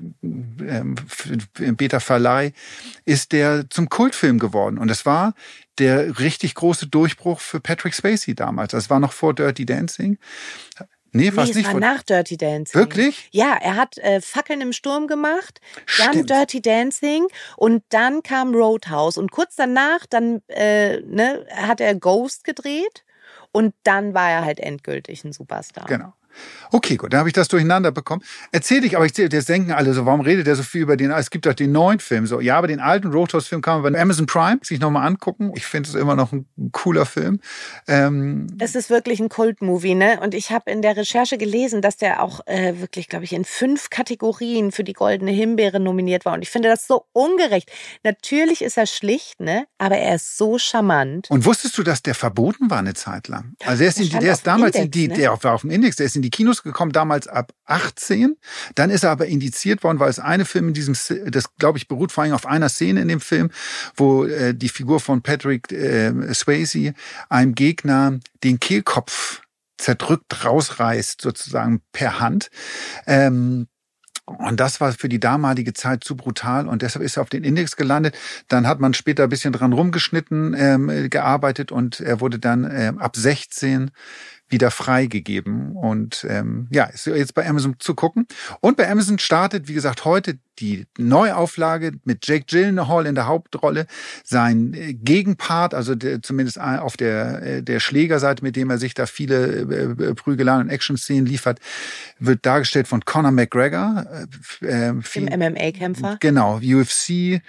äh, Beta-Verleih, ist der zum Kultfilm geworden. Und das war der richtig große Durchbruch für Patrick Swayze damals. Das war noch vor Dirty Dancing. Nee, fast nee, nicht. Es war nach Dirty Dancing. Wirklich? Ja, er hat äh, Fackeln im Sturm gemacht, dann Stimmt. Dirty Dancing und dann kam Roadhouse. Und kurz danach dann äh, ne, hat er Ghost gedreht und dann war er halt endgültig ein Superstar. Genau. Okay, gut, dann habe ich das durcheinander bekommen. Erzähl dich, aber ich jetzt denken alle so, warum redet der so viel über den, es gibt doch den neuen Film. So, ja, aber den alten Roadhouse-Film kann man bei Amazon Prime sich nochmal angucken. Ich finde es immer noch ein cooler Film. Ähm es ist wirklich ein Kult-Movie, ne? Und ich habe in der Recherche gelesen, dass der auch äh, wirklich, glaube ich, in fünf Kategorien für die Goldene Himbeere nominiert war. Und ich finde das so ungerecht. Natürlich ist er schlicht, ne? Aber er ist so charmant. Und wusstest du, dass der verboten war eine Zeit lang? Also der ist, in, der ist damals Index, in die, ne? der war auf dem Index, der ist in die die Kinos gekommen, damals ab achtzehn. Dann ist er aber indiziert worden, weil es eine Film in diesem, das glaube ich beruht vor allem auf einer Szene in dem Film, wo äh, die Figur von Patrick äh, Swayze einem Gegner den Kehlkopf zerdrückt rausreißt, sozusagen per Hand. Ähm, Und das war für die damalige Zeit zu brutal und deshalb ist er auf den Index gelandet. Dann hat man später ein bisschen dran rumgeschnitten, ähm, gearbeitet und er wurde dann ähm, ab sechzehn wieder freigegeben und ähm, ja, ist jetzt bei Amazon zu gucken. Und bei Amazon startet, wie gesagt, heute die Neuauflage mit Jake Gyllenhaal in der Hauptrolle. Sein äh, Gegenpart, also der, zumindest auf der, äh, der Schlägerseite, mit dem er sich da viele äh, Prügeleien und Action-Szenen liefert, wird dargestellt von Conor McGregor. Äh, äh, viel, Dem M M A-Kämpfer. Genau, U F C.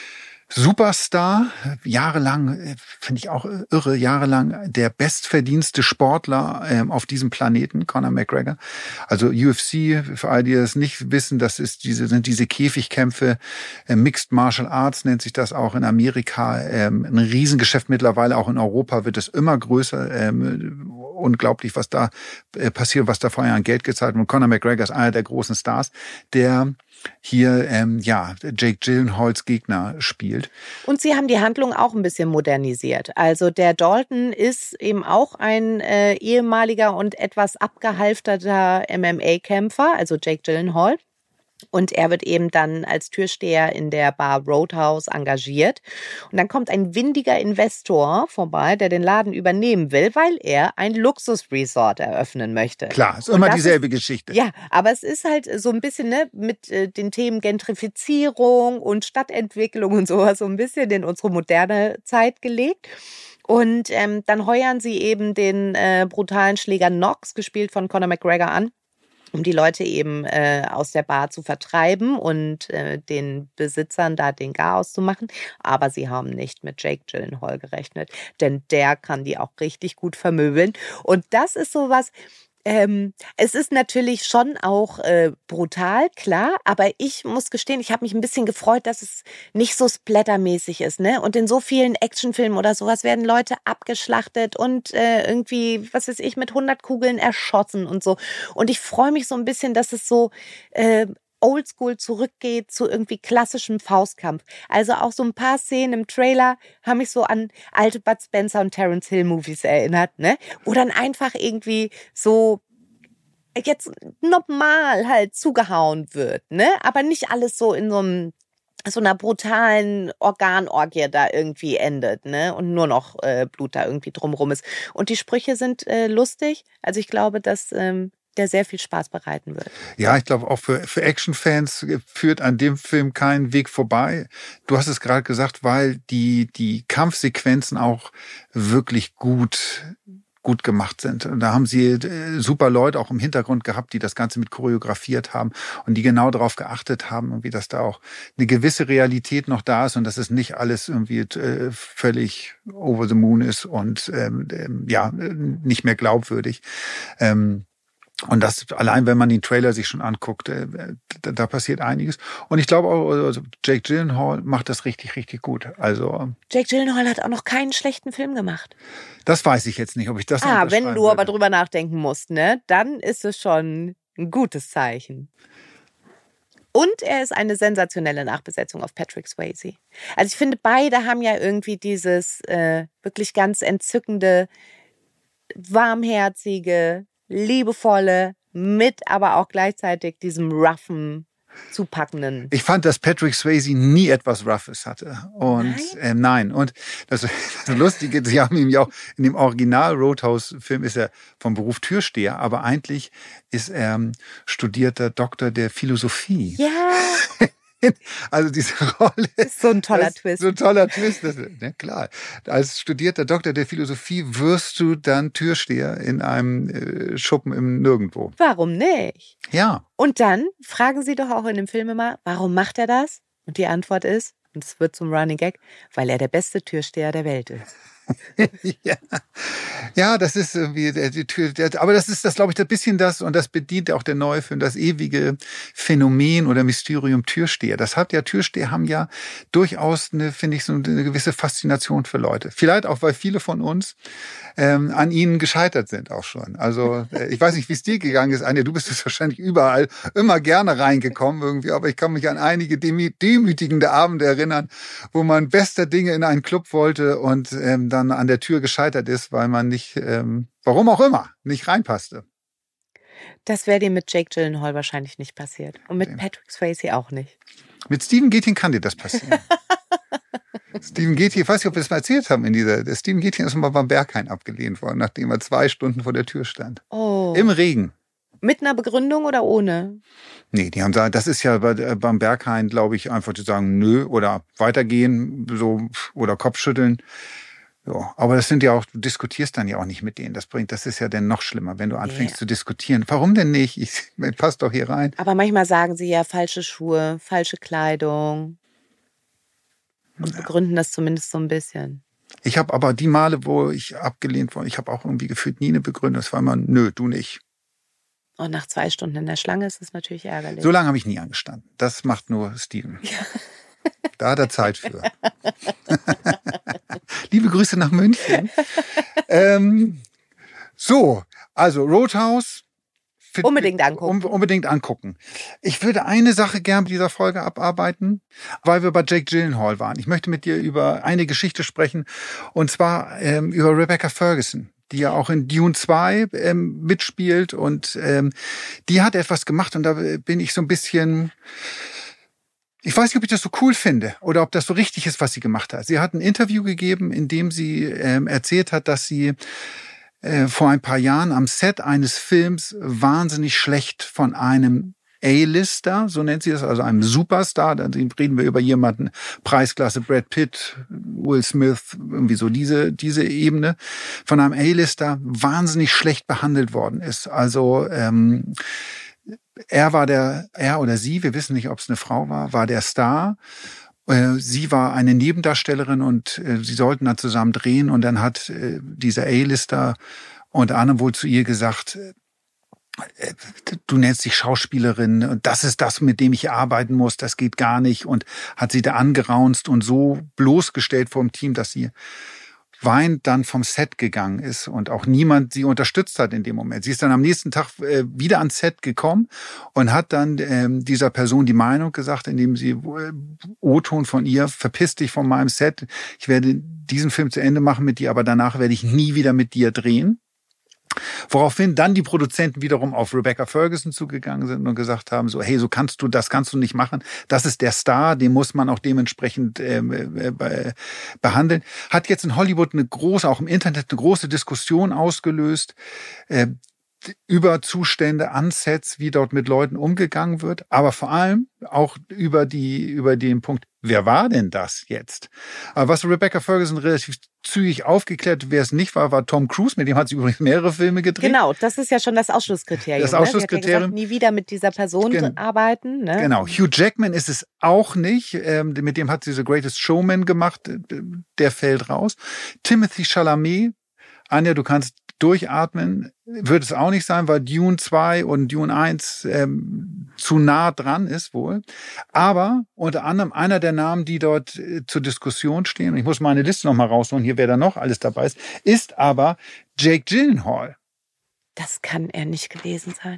Superstar, jahrelang, finde ich auch irre, jahrelang der bestverdienste Sportler ähm, auf diesem Planeten, Conor McGregor. Also U F C, für all die das nicht wissen, das ist diese, sind diese Käfigkämpfe, äh, Mixed Martial Arts nennt sich das auch in Amerika, ähm, ein Riesengeschäft mittlerweile, auch in Europa wird es immer größer, ähm, unglaublich, was da äh, passiert, was da vorher an Geld gezahlt wird. Und Conor McGregor ist einer der großen Stars, der hier ähm, ja Jake Gyllenhaals Gegner spielt. Und sie haben die Handlung auch ein bisschen modernisiert. Also der Dalton ist eben auch ein äh, ehemaliger und etwas abgehalfterter M M A-Kämpfer, also Jake Gyllenhaal. Und er wird eben dann als Türsteher in der Bar Roadhouse engagiert. Und dann kommt ein windiger Investor vorbei, der den Laden übernehmen will, weil er ein Luxusresort eröffnen möchte. Klar, ist immer dieselbe ist, Geschichte. Ja, aber es ist halt so ein bisschen ne, mit äh, den Themen Gentrifizierung und Stadtentwicklung und sowas so ein bisschen in unsere moderne Zeit gelegt. Und ähm, dann heuern sie eben den äh, brutalen Schläger Knox, gespielt von Conor McGregor, an, um die Leute eben äh, aus der Bar zu vertreiben und äh, den Besitzern da den Garaus zu machen. Aber sie haben nicht mit Jake Gyllenhaal gerechnet, denn der kann die auch richtig gut vermöbeln. Und das ist sowas, ähm, es ist natürlich schon auch äh, brutal, klar, aber ich muss gestehen, ich habe mich ein bisschen gefreut, dass es nicht so splattermäßig ist, ne? Und in so vielen Actionfilmen oder sowas werden Leute abgeschlachtet und äh, irgendwie, was weiß ich, mit hundert Kugeln erschossen und so. Und ich freue mich so ein bisschen, dass es so äh, oldschool zurückgeht zu irgendwie klassischem Faustkampf. Also auch so ein paar Szenen im Trailer haben mich so an alte Bud Spencer und Terence Hill Movies erinnert, ne? Wo dann einfach irgendwie so jetzt normal halt zugehauen wird, ne? Aber nicht alles so in so einem so einer brutalen Organorgie da irgendwie endet, ne? Und nur noch äh, Blut da irgendwie drumrum ist. Und die Sprüche sind äh, lustig. Also ich glaube, dass ähm, der sehr viel Spaß bereiten wird. Ja, ich glaube auch für, für Actionfans führt an dem Film kein Weg vorbei. Du hast es gerade gesagt, weil die, die Kampfsequenzen auch wirklich gut gut gemacht sind. Und da haben sie super Leute auch im Hintergrund gehabt, die das Ganze mit choreografiert haben und die genau darauf geachtet haben, irgendwie, dass da auch eine gewisse Realität noch da ist und dass es nicht alles irgendwie äh, völlig over the moon ist und ähm, ja, nicht mehr glaubwürdig. Ähm, Und das allein, wenn man den Trailer sich schon anguckt, äh, da, da passiert einiges. Und ich glaube auch, also Jake Gyllenhaal macht das richtig, richtig gut. Also Jake Gyllenhaal hat auch noch keinen schlechten Film gemacht. Das weiß ich jetzt nicht, ob ich das Ah, wenn du würde. aber drüber nachdenken musst, ne, dann ist es schon ein gutes Zeichen. Und er ist eine sensationelle Nachbesetzung auf Patrick Swayze. Also ich finde, beide haben ja irgendwie dieses äh, wirklich ganz entzückende, warmherzige, liebevolle, mit aber auch gleichzeitig diesem roughen, zupackenden. Ich fand, dass Patrick Swayze nie etwas Roughes hatte. Und Nein? Äh, nein. Und das, das Lustige, sie haben ihm ja auch in dem Original Roadhouse-Film ist er vom Beruf Türsteher, aber eigentlich ist er ähm, studierter Doktor der Philosophie. Ja. Also diese Rolle ist so ein toller das, Twist. So ein toller Twist. Das, ne, klar. Als studierter Doktor der Philosophie wirst du dann Türsteher in einem äh, Schuppen im Nirgendwo. Warum nicht? Ja. Und dann fragen sie doch auch in dem Film immer, warum macht er das? Und die Antwort ist, und es wird zum Running Gag, weil er der beste Türsteher der Welt ist. ja. ja, das ist irgendwie der, die Tür. Der, aber das ist das, glaube ich, ein bisschen das, und das bedient auch der neue Film, das ewige Phänomen oder Mysterium Türsteher. Das hat ja, Türsteher haben ja durchaus eine, finde ich, so eine gewisse Faszination für Leute. Vielleicht auch, weil viele von uns ähm, an ihnen gescheitert sind auch schon. Also äh, ich weiß nicht, wie es dir gegangen ist, Anja, du bist jetzt wahrscheinlich überall immer gerne reingekommen irgendwie, aber ich kann mich an einige demütigende Abende erinnern, wo man bester Dinge in einen Club wollte und ähm, dann an der Tür gescheitert ist, weil man nicht, ähm, warum auch immer, nicht reinpasste. Das wäre dir mit Jake Gyllenhaal wahrscheinlich nicht passiert. Und mit Patrick Swayze auch nicht. Mit Stephen Gätjen kann dir das passieren. Stephen Gätjen, ich weiß nicht, ob wir das mal erzählt haben in dieser, der Stephen Gätjen ist mal beim Berghain abgelehnt worden, nachdem er zwei Stunden vor der Tür stand. Oh. Im Regen. Mit einer Begründung oder ohne? Nee, die haben da, das ist ja bei, beim Berghain, glaube ich, einfach zu sagen, nö, oder weitergehen, so, oder Kopfschütteln. Ja, aber das sind ja auch, du diskutierst dann ja auch nicht mit denen. Das bringt, das ist ja dann noch schlimmer, wenn du anfängst yeah. zu diskutieren. Warum denn nicht? Ich, passt doch hier rein. Aber manchmal sagen sie ja falsche Schuhe, falsche Kleidung. Und ja. begründen das zumindest so ein bisschen. Ich habe aber die Male, wo ich abgelehnt wurde, ich habe auch irgendwie gefühlt nie eine Begründung. Das war immer, nö, du nicht. Und nach zwei Stunden in der Schlange ist es natürlich ärgerlich. So lange habe ich nie angestanden. Das macht nur Steven. Ja. Da hat er Zeit für. Liebe Grüße nach München. ähm, so, also Roadhouse. Unbedingt angucken. Unbedingt angucken. Ich würde eine Sache gern mit dieser Folge abarbeiten, weil wir bei Jake Gyllenhaal waren. Ich möchte mit dir über eine Geschichte sprechen, und zwar ähm, über Rebecca Ferguson, die ja auch in Dune zwei ähm, mitspielt, und ähm, die hat etwas gemacht, und da bin ich so ein bisschen... Ich weiß nicht, ob ich das so cool finde oder ob das so richtig ist, was sie gemacht hat. Sie hat ein Interview gegeben, in dem sie ähm, erzählt hat, dass sie äh, vor ein paar Jahren am Set eines Films wahnsinnig schlecht von einem A-Lister, so nennt sie das, also einem Superstar, da reden wir über jemanden, Preisklasse Brad Pitt, Will Smith, irgendwie so diese diese Ebene, von einem A-Lister wahnsinnig schlecht behandelt worden ist. Also ähm, Er war der, er oder sie, wir wissen nicht, ob es eine Frau war, war der Star. Sie war eine Nebendarstellerin, und sie sollten dann zusammen drehen, und dann hat dieser A-Lister unter anderem wohl zu ihr gesagt, du nennst dich Schauspielerin, und das ist das, mit dem ich arbeiten muss, das geht gar nicht, und hat sie da angeraunzt und so bloßgestellt vor dem Team, dass sie weinend dann vom Set gegangen ist und auch niemand sie unterstützt hat in dem Moment. Sie ist dann am nächsten Tag äh, wieder ans Set gekommen und hat dann ähm, dieser Person die Meinung gesagt, indem sie äh, O-Ton von ihr, verpiss dich von meinem Set, ich werde diesen Film zu Ende machen mit dir, aber danach werde ich nie wieder mit dir drehen. Woraufhin dann die Produzenten wiederum auf Rebecca Ferguson zugegangen sind und gesagt haben, so, hey, so kannst du, das kannst du nicht machen. Das ist der Star, den muss man auch dementsprechend äh, äh, behandeln. Hat jetzt in Hollywood eine große, auch im Internet eine große Diskussion ausgelöst, äh, über Zustände an Sets, wie dort mit Leuten umgegangen wird, aber vor allem auch über die, über den Punkt, wer war denn das jetzt? Aber was Rebecca Ferguson relativ zügig aufgeklärt, wer es nicht war, war Tom Cruise, mit dem hat sie übrigens mehrere Filme gedreht. Genau, das ist ja schon das Ausschlusskriterium. Das Ausschlusskriterium. Ne? Sie hat ja gesagt, nie wieder mit dieser Person Gen- arbeiten. Ne? Genau, Hugh Jackman ist es auch nicht, ähm, mit dem hat sie The Greatest Showman gemacht, der fällt raus. Timothy Chalamet, Anja, du kannst durchatmen, wird es auch nicht sein, weil Dune zwei und Dune eins ähm, zu nah dran ist wohl. Aber unter anderem einer der Namen, die dort äh, zur Diskussion stehen, und ich muss meine Liste noch mal rausholen, hier wer da noch alles dabei ist, ist aber Jake Gyllenhaal. Das kann er nicht gewesen sein.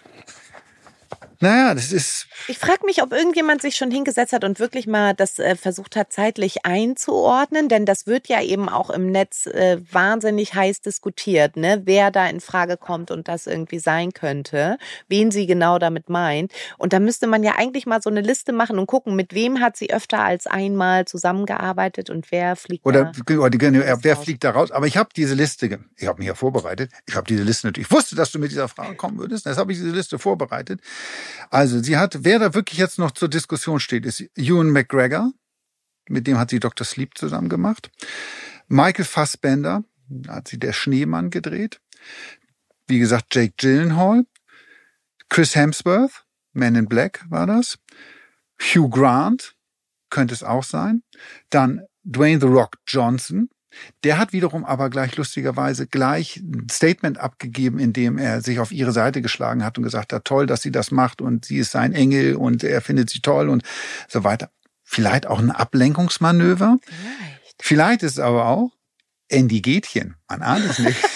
Naja, das ist... Ich frage mich, ob irgendjemand sich schon hingesetzt hat und wirklich mal das äh, versucht hat, zeitlich einzuordnen, denn das wird ja eben auch im Netz äh, wahnsinnig heiß diskutiert, ne? Wer da in Frage kommt und das irgendwie sein könnte, wen sie genau damit meint. Und da müsste man ja eigentlich mal so eine Liste machen und gucken, mit wem hat sie öfter als einmal zusammengearbeitet und wer fliegt oder, da oder wer, wer fliegt da raus. Aber ich habe diese Liste, ich habe mich ja vorbereitet, ich habe diese Liste natürlich, ich wusste, dass du mit dieser Frage kommen würdest, deshalb habe ich diese Liste vorbereitet. Also sie hat, wer da wirklich jetzt noch zur Diskussion steht, ist Ewan McGregor, mit dem hat sie Doktor Sleep zusammen gemacht. Michael Fassbender, da hat sie Der Schneemann gedreht. Wie gesagt, Jake Gyllenhaal. Chris Hemsworth, Man in Black war das. Hugh Grant, könnte es auch sein. Dann Dwayne The Rock Johnson. Der hat wiederum aber gleich lustigerweise gleich ein Statement abgegeben, in dem er sich auf ihre Seite geschlagen hat und gesagt hat, toll, dass sie das macht und sie ist sein Engel und er findet sie toll und so weiter. Vielleicht auch ein Ablenkungsmanöver. Vielleicht. Vielleicht ist es aber auch Andy Gätchen. Man ahnt es nicht.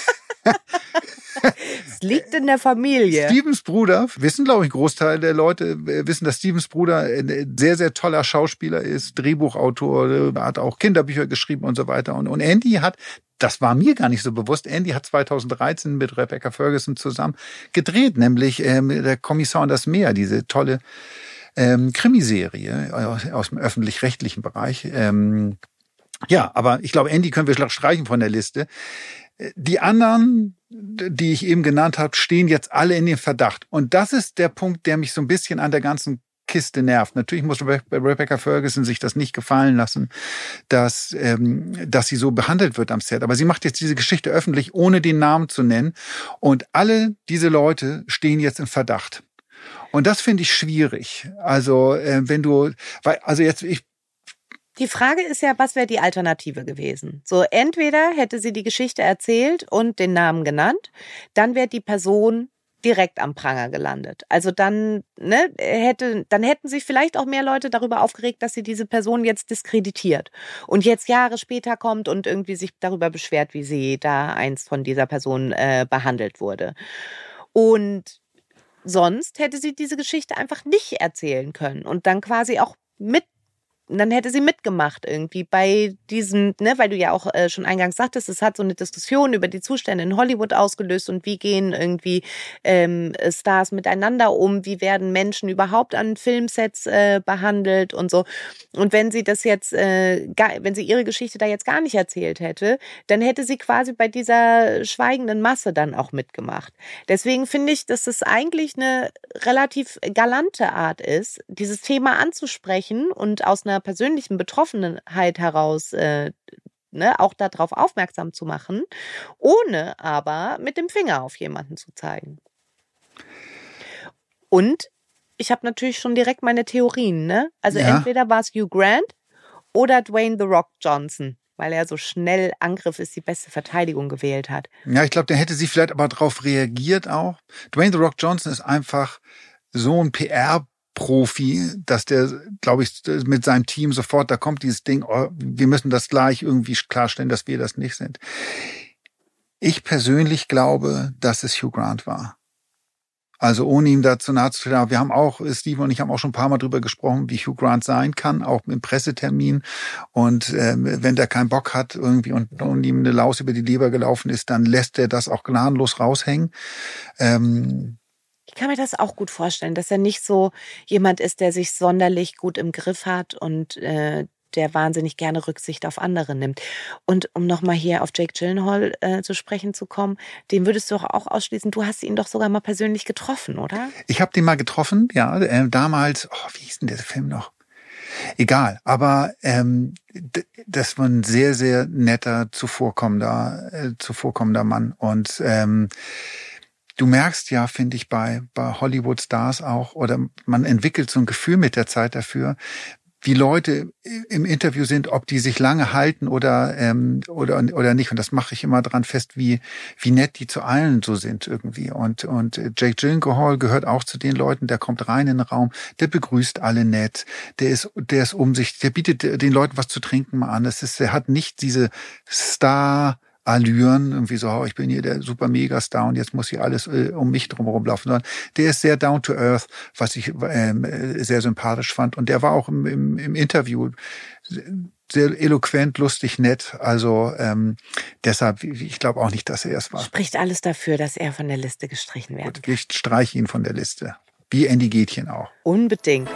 Es liegt in der Familie. Stevens Bruder, wissen glaube ich, ein Großteil der Leute wissen, dass Stevens Bruder ein sehr, sehr toller Schauspieler ist, Drehbuchautor, hat auch Kinderbücher geschrieben und so weiter. Und, und Andy hat, das war mir gar nicht so bewusst, Andy hat zweitausenddreizehn mit Rebecca Ferguson zusammen gedreht, nämlich ähm, der Kommissar und das Meer, diese tolle ähm, Krimiserie aus, aus dem öffentlich-rechtlichen Bereich. Ähm, ja, aber ich glaube, Andy können wir streichen von der Liste. Die anderen, die ich eben genannt habe, stehen jetzt alle in den Verdacht. Und das ist der Punkt, der mich so ein bisschen an der ganzen Kiste nervt. Natürlich muss Rebecca Ferguson sich das nicht gefallen lassen, dass, ähm, dass sie so behandelt wird am Set. Aber sie macht jetzt diese Geschichte öffentlich, ohne den Namen zu nennen. Und alle diese Leute stehen jetzt im Verdacht. Und das finde ich schwierig. Also, äh, wenn du, weil, also jetzt, ich, Die Frage ist ja, was wäre die Alternative gewesen? So, entweder hätte sie die Geschichte erzählt und den Namen genannt, dann wäre die Person direkt am Pranger gelandet. Also dann, ne, hätte, dann hätten sich vielleicht auch mehr Leute darüber aufgeregt, dass sie diese Person jetzt diskreditiert und jetzt Jahre später kommt und irgendwie sich darüber beschwert, wie sie da einst von dieser Person äh, behandelt wurde. Und sonst hätte sie diese Geschichte einfach nicht erzählen können und dann quasi auch mit dann hätte sie mitgemacht irgendwie bei diesem, ne, weil du ja auch äh, schon eingangs sagtest, es hat so eine Diskussion über die Zustände in Hollywood ausgelöst und wie gehen irgendwie ähm, Stars miteinander um, wie werden Menschen überhaupt an Filmsets äh, behandelt und so. Und wenn sie das jetzt, äh, gar, wenn sie ihre Geschichte da jetzt gar nicht erzählt hätte, dann hätte sie quasi bei dieser schweigenden Masse dann auch mitgemacht. Deswegen finde ich, dass es eigentlich eine relativ galante Art ist, dieses Thema anzusprechen und aus einer persönlichen Betroffenheit heraus äh, ne, auch darauf aufmerksam zu machen, ohne aber mit dem Finger auf jemanden zu zeigen. Und ich habe natürlich schon direkt meine Theorien. Ne? Also ja. Entweder war es Hugh Grant oder Dwayne The Rock Johnson, weil er so schnell Angriff ist die beste Verteidigung gewählt hat. Ja, ich glaube, der hätte sie vielleicht aber darauf reagiert auch. Dwayne The Rock Johnson ist einfach so ein P R Profi, dass der, glaube ich, mit seinem Team sofort, da kommt dieses Ding, oh, wir müssen das gleich irgendwie klarstellen, dass wir das nicht sind. Ich persönlich glaube, dass es Hugh Grant war. Also ohne ihm dazu nahe zu treten. Wir haben auch, Steve und ich haben auch schon ein paar Mal drüber gesprochen, wie Hugh Grant sein kann, auch im Pressetermin. Und ähm, wenn der keinen Bock hat irgendwie und, und ihm eine Laus über die Leber gelaufen ist, dann lässt er das auch gnadenlos raushängen. Ähm, Ich kann mir das auch gut vorstellen, dass er nicht so jemand ist, der sich sonderlich gut im Griff hat und äh, der wahnsinnig gerne Rücksicht auf andere nimmt. Und um nochmal hier auf Jake Gyllenhaal äh, zu sprechen zu kommen, den würdest du auch ausschließen. Du hast ihn doch sogar mal persönlich getroffen, oder? Ich habe den mal getroffen, ja, äh, damals, oh, wie hieß denn der Film noch? Egal, aber ähm, das war ein sehr, sehr netter, zuvorkommender, äh, zuvorkommender Mann. Und ähm, du merkst ja, finde ich, bei, bei Hollywood-Stars auch, oder man entwickelt so ein Gefühl mit der Zeit dafür, wie Leute im Interview sind, ob die sich lange halten oder ähm, oder oder nicht. Und das mache ich immer dran fest, wie wie nett die zu allen so sind irgendwie. Und und Jake Gyllenhaal gehört auch zu den Leuten, der kommt rein in den Raum, der begrüßt alle nett, der ist der ist um sich, der bietet den Leuten was zu trinken mal an. Das ist, er hat nicht diese Star Allüren, irgendwie so, oh, ich bin hier der super Megastar und jetzt muss hier alles äh, um mich drumherum laufen, sondern der ist sehr down to earth, was ich äh, sehr sympathisch fand. Und der war auch im, im, im Interview sehr eloquent, lustig, nett. Also ähm, deshalb, ich glaube auch nicht, dass er es war. Spricht alles dafür, dass er von der Liste gestrichen werden kann. Gut, ich streiche ihn von der Liste. Wie Andy Gätchen auch. Unbedingt.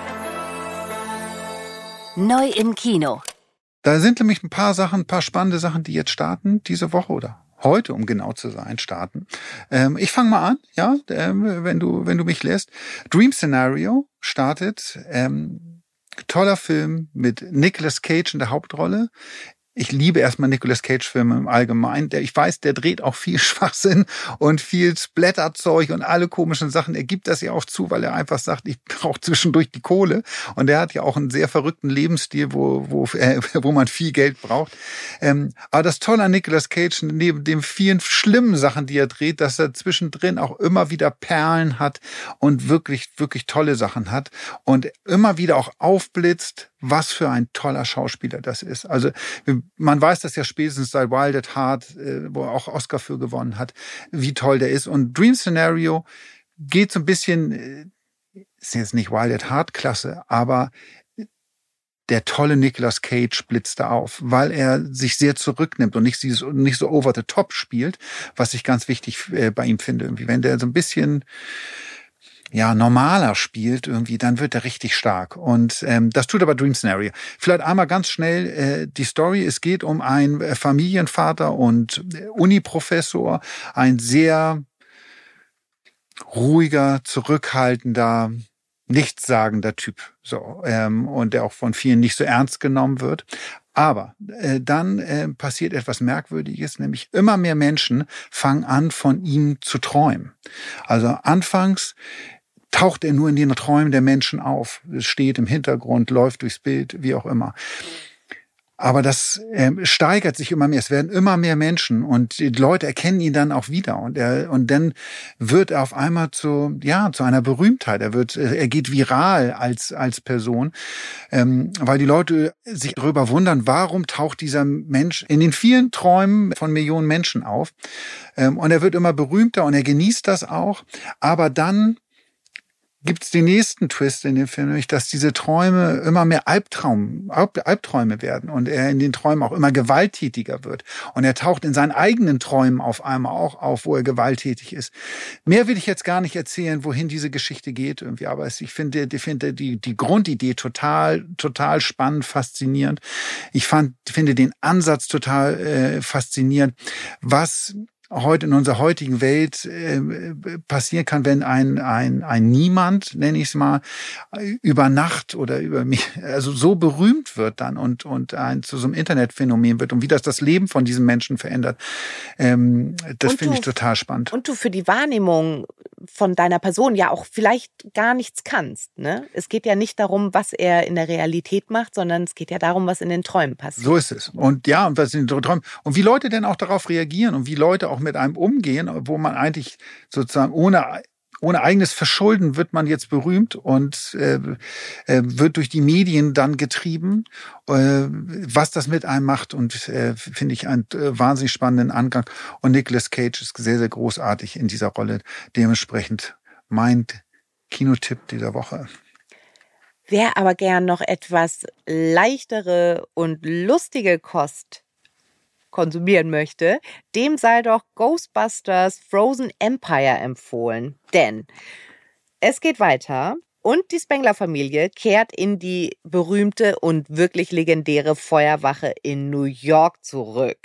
Neu im Kino. Da sind nämlich ein paar Sachen, ein paar spannende Sachen, die jetzt starten, diese Woche oder heute, um genau zu sein, starten. Ähm, ich fange mal an, ja, ähm, wenn du, wenn du mich lässt. Dream Scenario startet. Ähm, toller Film mit Nicolas Cage in der Hauptrolle. Ich liebe erstmal Nicolas Cage-Filme im Allgemeinen. Der, ich weiß, der dreht auch viel Schwachsinn und viel Splatterzeug und alle komischen Sachen. Er gibt das ja auch zu, weil er einfach sagt, ich brauche zwischendurch die Kohle. Und er hat ja auch einen sehr verrückten Lebensstil, wo wo äh, wo man viel Geld braucht. Ähm, aber das Tolle an Nicolas Cage, neben den vielen schlimmen Sachen, die er dreht, dass er zwischendrin auch immer wieder Perlen hat und wirklich, wirklich tolle Sachen hat und immer wieder auch aufblitzt, was für ein toller Schauspieler das ist. Also man weiß das ja spätestens seit Wild at Heart, wo er auch Oscar für gewonnen hat, wie toll der ist. Und Dream Scenario geht so ein bisschen, ist jetzt nicht Wild at Heart Klasse, aber der tolle Nicolas Cage blitzt da auf, weil er sich sehr zurücknimmt und nicht, dieses, nicht so over the top spielt, was ich ganz wichtig bei ihm finde. Irgendwie, wenn der so ein bisschen ja, normaler spielt irgendwie, dann wird er richtig stark. Und ähm, das tut aber Dream Scenario. Vielleicht einmal ganz schnell äh, die Story. Es geht um einen Familienvater und Uniprofessor, ein sehr ruhiger, zurückhaltender, nichtssagender Typ. So ähm, und der auch von vielen nicht so ernst genommen wird. Aber äh, dann äh, passiert etwas Merkwürdiges, nämlich immer mehr Menschen fangen an, von ihm zu träumen. Also anfangs taucht er nur in den Träumen der Menschen auf. Es steht im Hintergrund, läuft durchs Bild, wie auch immer. Aber das äh, steigert sich immer mehr. Es werden immer mehr Menschen und die Leute erkennen ihn dann auch wieder. Und er und dann wird er auf einmal zu ja zu einer Berühmtheit. Er wird er geht viral als als Person, ähm, weil die Leute sich darüber wundern, warum taucht dieser Mensch in den vielen Träumen von Millionen Menschen auf. Ähm, und er wird immer berühmter und er genießt das auch. Aber dann gibt es den nächsten Twist in dem Film, nämlich, dass diese Träume immer mehr Albtraum, Albträume werden und er in den Träumen auch immer gewalttätiger wird. Und er taucht in seinen eigenen Träumen auf einmal auch auf, wo er gewalttätig ist. Mehr will ich jetzt gar nicht erzählen, wohin diese Geschichte geht irgendwie, aber ich finde, ich finde die, die Grundidee total, total spannend, faszinierend. Ich fand, finde den Ansatz total äh, faszinierend, was heute in unserer heutigen Welt äh, passieren kann, wenn ein ein ein Niemand, nenne ich es mal, über Nacht oder über mich, also so berühmt wird dann und und ein zu so einem Internetphänomen wird und wie das das Leben von diesen Menschen verändert. Ähm, das finde ich total spannend. Und du für die Wahrnehmung von deiner Person ja auch vielleicht gar nichts kannst. Ne? Es geht ja nicht darum, was er in der Realität macht, sondern es geht ja darum, was in den Träumen passiert. So ist es. Und ja, und was in den Träumen und wie Leute denn auch darauf reagieren und wie Leute auch mit einem umgehen, wo man eigentlich sozusagen ohne ohne eigenes Verschulden wird man jetzt berühmt und äh, äh, wird durch die Medien dann getrieben, äh, was das mit einem macht und äh, finde ich einen äh, wahnsinnig spannenden Angang und Nicolas Cage ist sehr, sehr großartig in dieser Rolle. Dementsprechend mein Kinotipp dieser Woche. Wer aber gern noch etwas leichtere und lustige Kost konsumieren möchte, dem sei doch Ghostbusters Frozen Empire empfohlen. Denn es geht weiter und die Spengler-Familie kehrt in die berühmte und wirklich legendäre Feuerwache in New York zurück.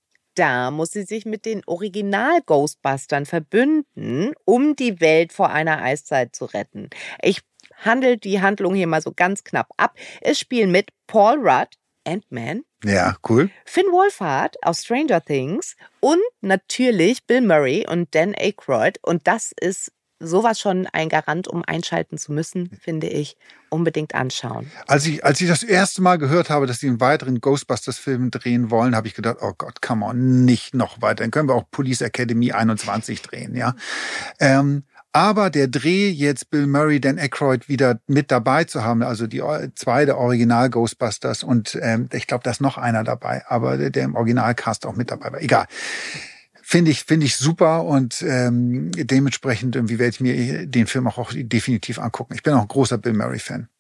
Da muss sie sich mit den Original-Ghostbustern verbünden, um die Welt vor einer Eiszeit zu retten. Ich handle die Handlung hier mal so ganz knapp ab. Es spielen mit Paul Rudd, Ant-Man, ja, cool. Finn Wolfhard aus Stranger Things und natürlich Bill Murray und Dan Aykroyd. Und das ist sowas schon ein Garant, um einschalten zu müssen, finde ich. Unbedingt anschauen. Als ich, als ich das erste Mal gehört habe, dass sie einen weiteren Ghostbusters-Film drehen wollen, habe ich gedacht, oh Gott, come on, nicht noch weiter. Dann können wir auch Police Academy einundzwanzig drehen, ja. Ähm, Aber der Dreh, jetzt Bill Murray, Dan Aykroyd wieder mit dabei zu haben, also die zwei der Original-Ghostbusters und ähm, ich glaube, da ist noch einer dabei, aber der, der im Originalcast auch mit dabei war. Egal. Finde ich, finde ich super und ähm, dementsprechend irgendwie werde ich mir den Film auch, auch definitiv angucken. Ich bin auch ein großer Bill Murray-Fan.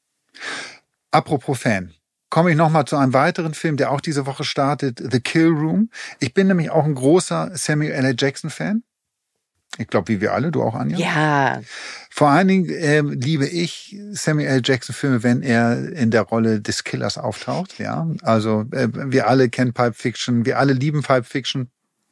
Apropos Fan. Komme ich nochmal zu einem weiteren Film, der auch diese Woche startet, The Kill Room. Ich bin nämlich auch ein großer Samuel L. Jackson-Fan. Ich glaube, wie wir alle, du auch, Anja? Ja. Vor allen Dingen äh, liebe ich Samuel L. Jackson-Filme, wenn er in der Rolle des Killers auftaucht. Ja, also äh, wir alle kennen Pulp Fiction, wir alle lieben Pulp Fiction.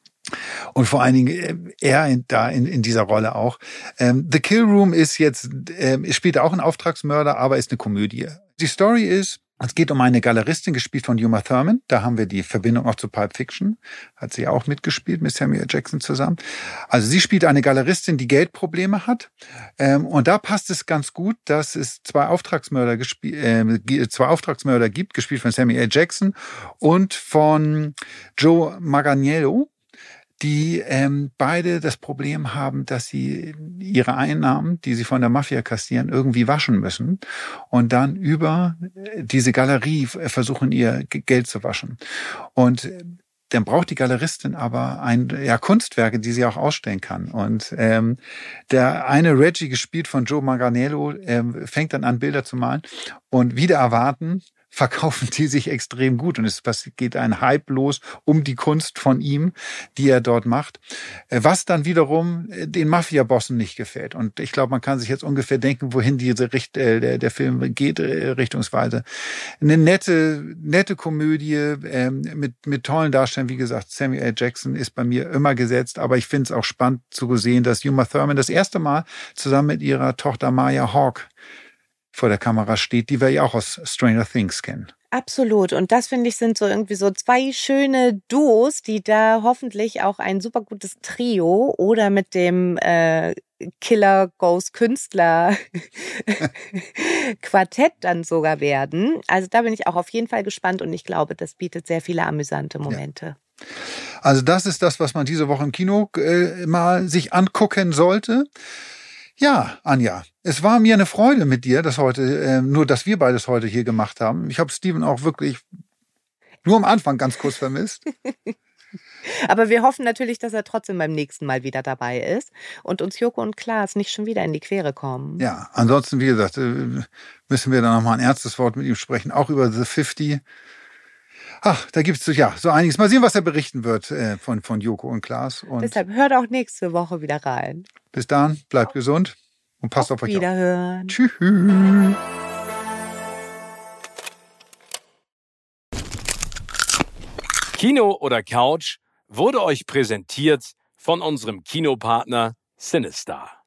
Und vor allen Dingen äh, er in, da in, in dieser Rolle auch. Ähm, The Kill Room ist jetzt, äh, spielt auch ein Auftragsmörder, aber ist eine Komödie. Die Story ist, Es geht um eine Galeristin, gespielt von Uma Thurman. Da haben wir die Verbindung auch zu Pulp Fiction. Hat sie auch mitgespielt mit Samuel Jackson zusammen. Also sie spielt eine Galeristin, die Geldprobleme hat. Ähm, und da passt es ganz gut, dass es zwei Auftragsmörder, gespie- äh, zwei Auftragsmörder gibt, gespielt von Samuel Jackson und von Joe Manganiello, die ähm, beide das Problem haben, dass sie ihre Einnahmen, die sie von der Mafia kassieren, irgendwie waschen müssen und dann über diese Galerie versuchen, ihr Geld zu waschen. Und dann braucht die Galeristin aber ein, ja, Kunstwerke, die sie auch ausstellen kann. Und ähm, der eine Reggie, gespielt von Joe Manganiello, ähm, fängt dann an, Bilder zu malen und wieder erwarten, verkaufen die sich extrem gut. Und es geht ein Hype los um die Kunst von ihm, die er dort macht, was dann wiederum den Mafia-Bossen nicht gefällt. Und ich glaube, man kann sich jetzt ungefähr denken, wohin diese Richt äh, der, der Film geht, äh, richtungsweise. Eine nette, nette Komödie äh, mit, mit tollen Darstellern. Wie gesagt, Samuel L. Jackson ist bei mir immer gesetzt, aber ich finde es auch spannend zu sehen, dass Uma Thurman das erste Mal zusammen mit ihrer Tochter Maya Hawke vor der Kamera steht, die wir ja auch aus Stranger Things kennen. Absolut. Und das, finde ich, sind so irgendwie so zwei schöne Duos, die da hoffentlich auch ein super gutes Trio oder mit dem äh, Killer Ghost Künstler Quartett dann sogar werden. Also da bin ich auch auf jeden Fall gespannt und ich glaube, das bietet sehr viele amüsante Momente. Ja. Also das ist das, was man diese Woche im Kino äh, mal sich angucken sollte. Ja, Anja, es war mir eine Freude mit dir, das heute, äh, nur dass wir beides heute hier gemacht haben. Ich habe Steven auch wirklich nur am Anfang ganz kurz vermisst. Aber wir hoffen natürlich, dass er trotzdem beim nächsten Mal wieder dabei ist und uns Joko und Klaas nicht schon wieder in die Quere kommen. Ja, ansonsten, wie gesagt, äh, müssen wir dann nochmal ein ernstes Wort mit ihm sprechen, auch über The fifty. Ach, da gibt's so, ja, so einiges. Mal sehen, was er berichten wird äh, von, von Joko und Klaas. Und deshalb hört auch nächste Woche wieder rein. Bis dann, bleibt gesund und passt auf, auf euch auf. Wiederhören. Tschüss. Kino oder Couch wurde euch präsentiert von unserem Kinopartner Sinistar.